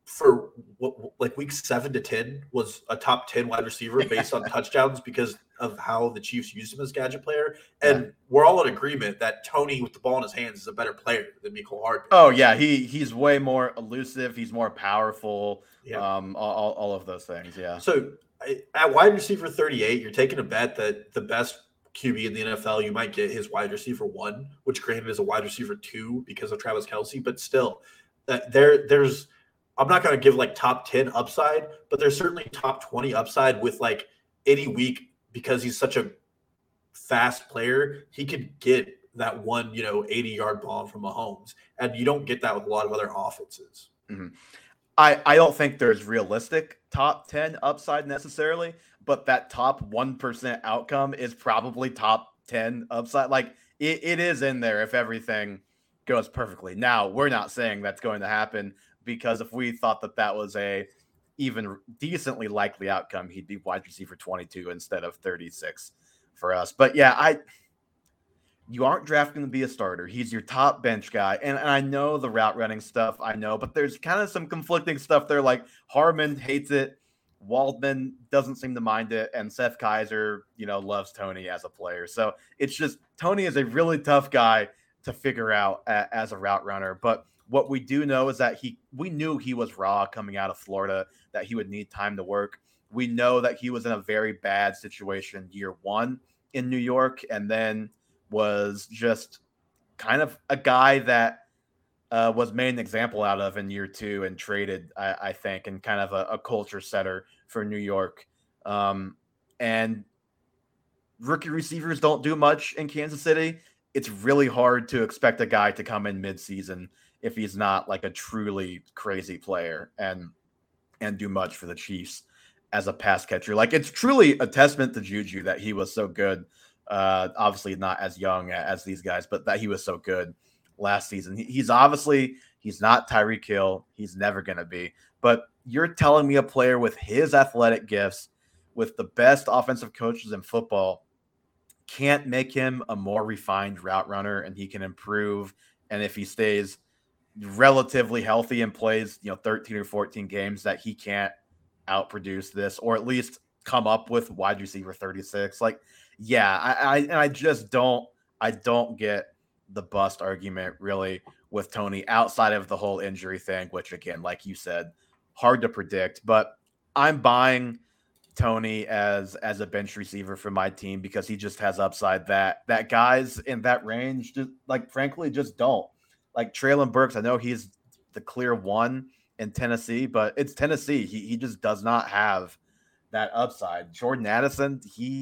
for like week 7 to 10 was a top 10 wide receiver based on touchdowns because of how the Chiefs used him as gadget player. And we're all in agreement that Tony with the ball in his hands is a better player than Mecole Hardman. Oh yeah, he's way more elusive. He's more powerful. Yeah. All of those things. Yeah. So at wide receiver 38, you're taking a bet that the best QB in the NFL, you might get his wide receiver 1, which granted is a wide receiver 2 because of Travis Kelce, but still, there's I'm not going to give like top 10 upside, but there's certainly top 20 upside with like any week because he's such a fast player. He could get that one, 80-yard bomb from Mahomes, and you don't get that with a lot of other offenses. Mm-hmm. I don't think there's realistic top 10 upside necessarily, but that top 1% outcome is probably top 10 upside. Like it is in there if everything goes perfectly. Now, we're not saying that's going to happen, because if we thought that was a even decently likely outcome, he'd be wide receiver 22 instead of 36 for us. But yeah, you aren't drafting to be a starter. He's your top bench guy. And I know the route running stuff, I know, but there's kind of some conflicting stuff there. Like Harmon hates it. Waldman doesn't seem to mind it. And Seth Kaiser, loves Tony as a player. So it's just, Tony is a really tough guy to figure out as a route runner. But what we do know is that we knew he was raw coming out of Florida, that he would need time to work. We know that he was in a very bad situation year 1 in New York, and then was just kind of a guy that was made an example out of in year 2 and traded, I think, and kind of a culture setter for New York. And rookie receivers don't do much in Kansas City. It's really hard to expect a guy to come in midseason if he's not like a truly crazy player and do much for the Chiefs as a pass catcher. Like, it's truly a testament to Juju that he was so good. Obviously not as young as these guys, but that he was so good last season. He's not Tyreek Hill. He's never going to be. But you're telling me a player with his athletic gifts, with the best offensive coaches in football, can't make him a more refined route runner, and he can improve. And if he stays relatively healthy and plays, 13 or 14 games, that he can't outproduce this, or at least come up with wide receiver 36. Like, yeah, I just don't get the bust argument really with Tony outside of the whole injury thing, which again, like you said, hard to predict. But I'm buying Tony as a bench receiver for my team because he just has upside that guys in that range just, like, frankly, just don't. Like Treylon Burks, I know he's the clear 1 in Tennessee, but it's Tennessee. He just does not have that upside. Jordan Addison,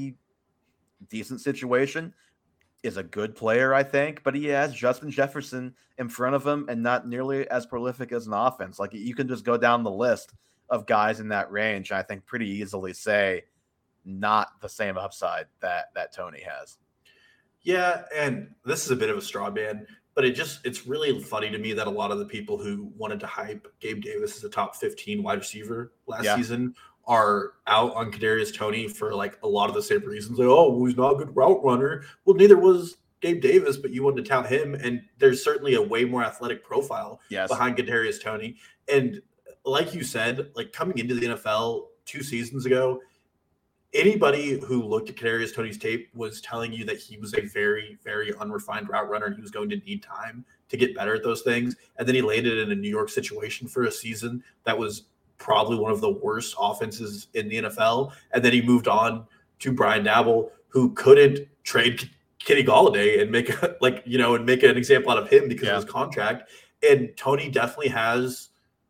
decent situation, is a good player, I think, but he has Justin Jefferson in front of him and not nearly as prolific as an offense. Like, you can just go down the list of guys in that range, and I think pretty easily say not the same upside that Tony has. Yeah, and this is a bit of a straw man, but it's really funny to me that a lot of the people who wanted to hype Gabe Davis as a top 15 wide receiver last season are out on Kadarius Toney for like a lot of the same reasons. Like, oh, he's not a good route runner. Well, neither was Gabe Davis, but you wanted to tout him, and there's certainly a way more athletic profile behind Kadarius Toney. And like you said, like coming into the NFL 2 seasons ago, anybody who looked at Kadarius Toney's tape was telling you that he was a very, very unrefined route runner, and he was going to need time to get better at those things. And then he landed in a New York situation for a season that was probably one of the worst offenses in the NFL. And then he moved on to Brian Daboll, who couldn't trade Kenny Golladay and make an example out of him because of his contract. And Toney definitely has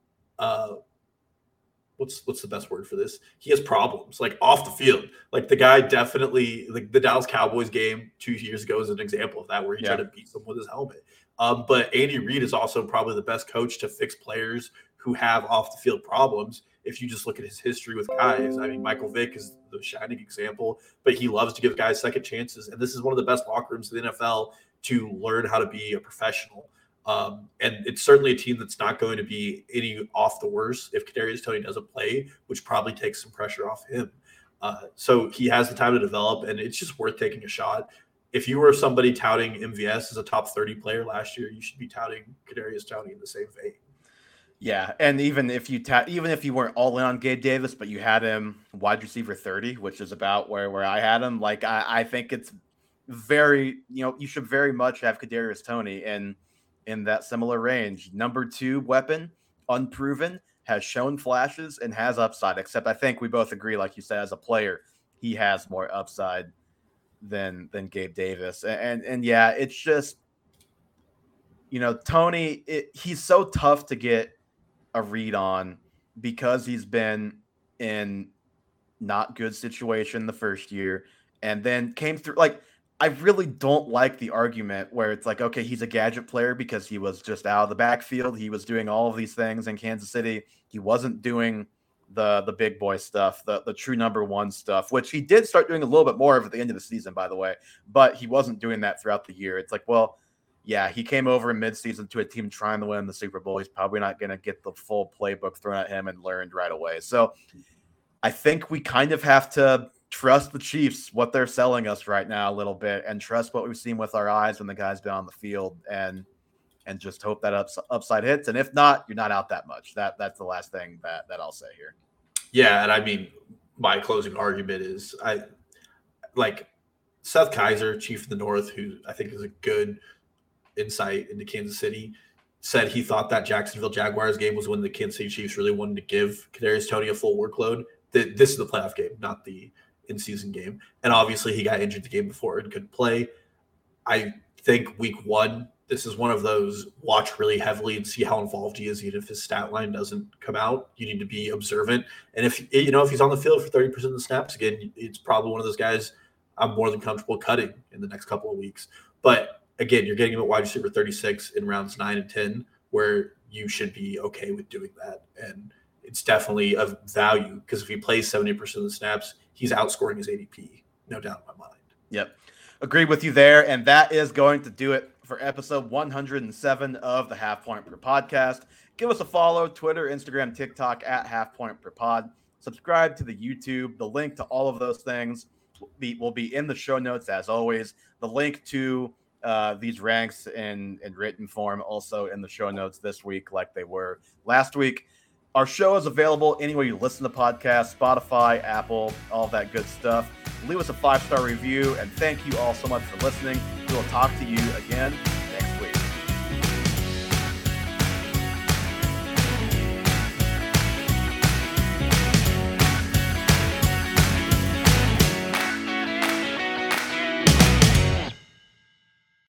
what's the best word for this? He has problems like off the field. Like the guy definitely, like the Dallas Cowboys game 2 years ago is an example of that, where he tried to beat someone with his helmet. But Andy Reid is also probably the best coach to fix players who have off the field problems. If you just look at his history with guys, I mean, Michael Vick is the shining example, but he loves to give guys second chances. And this is one of the best locker rooms in the NFL to learn how to be a professional. And it's certainly a team that's not going to be any off the worst if Kadarius Toney doesn't play, which probably takes some pressure off him. So he has the time to develop, and it's just worth taking a shot. If you were somebody touting MVS as a top 30 player last year, you should be touting Kadarius Toney in the same vein. Yeah, and even if you weren't all in on Gabe Davis, but you had him wide receiver 30, which is about where I had him. Like I think it's very, you should very much have Kadarius Toney in that similar range. Number 2 weapon, unproven, has shown flashes and has upside. Except I think we both agree, like you said, as a player, he has more upside than Gabe Davis. And yeah, it's just, Toney, he's so tough to get a read on because he's been in not good situation the first year and then came through. Like, I really don't like the argument where it's like, okay, he's a gadget player because he was just out of the backfield. He was doing all of these things in Kansas City. He wasn't doing the big boy stuff, the true number 1 stuff, which he did start doing a little bit more of at the end of the season, by the way, but he wasn't doing that throughout the year. It's like, well, yeah, he came over in midseason to a team trying to win the Super Bowl. He's probably not going to get the full playbook thrown at him and learned right away. So I think we kind of have to trust the Chiefs, what they're selling us right now a little bit, and trust what we've seen with our eyes when the guy's been on the field, and just hope that upside hits. And if not, you're not out that much. That's the last thing that I'll say here. Yeah, and I mean, my closing argument is I like Seth Kaiser, Chief of the North, who I think is a good insight into Kansas City, said he thought that Jacksonville Jaguars game was when the Kansas City Chiefs really wanted to give Kadarius Toney a full workload. This is the playoff game, not the in-season game. And obviously he got injured the game before and couldn't play. I think week 1, this is one of those watch really heavily and see how involved he is. Even if his stat line doesn't come out, you need to be observant. And if he's on the field for 30% of the snaps, again, it's probably one of those guys I'm more than comfortable cutting in the next couple of weeks. But again, you're getting him at wide receiver 36 in rounds 9 and 10, where you should be okay with doing that. And it's definitely of value because if he plays 70% of the snaps, he's outscoring his ADP, no doubt in my mind. Yep. Agree with you there. And that is going to do it for episode 107 of the Half Point Per Podcast. Give us a follow, Twitter, Instagram, TikTok at Half Point Per Pod. Subscribe to the YouTube. The link to all of those things will be in the show notes as always. The link to these ranks in written form also in the show notes this week like they were last week. Our show is available anywhere you listen to podcasts, Spotify, Apple, all that good stuff. Leave us a 5-star review, and thank you all so much for listening. We will talk to you again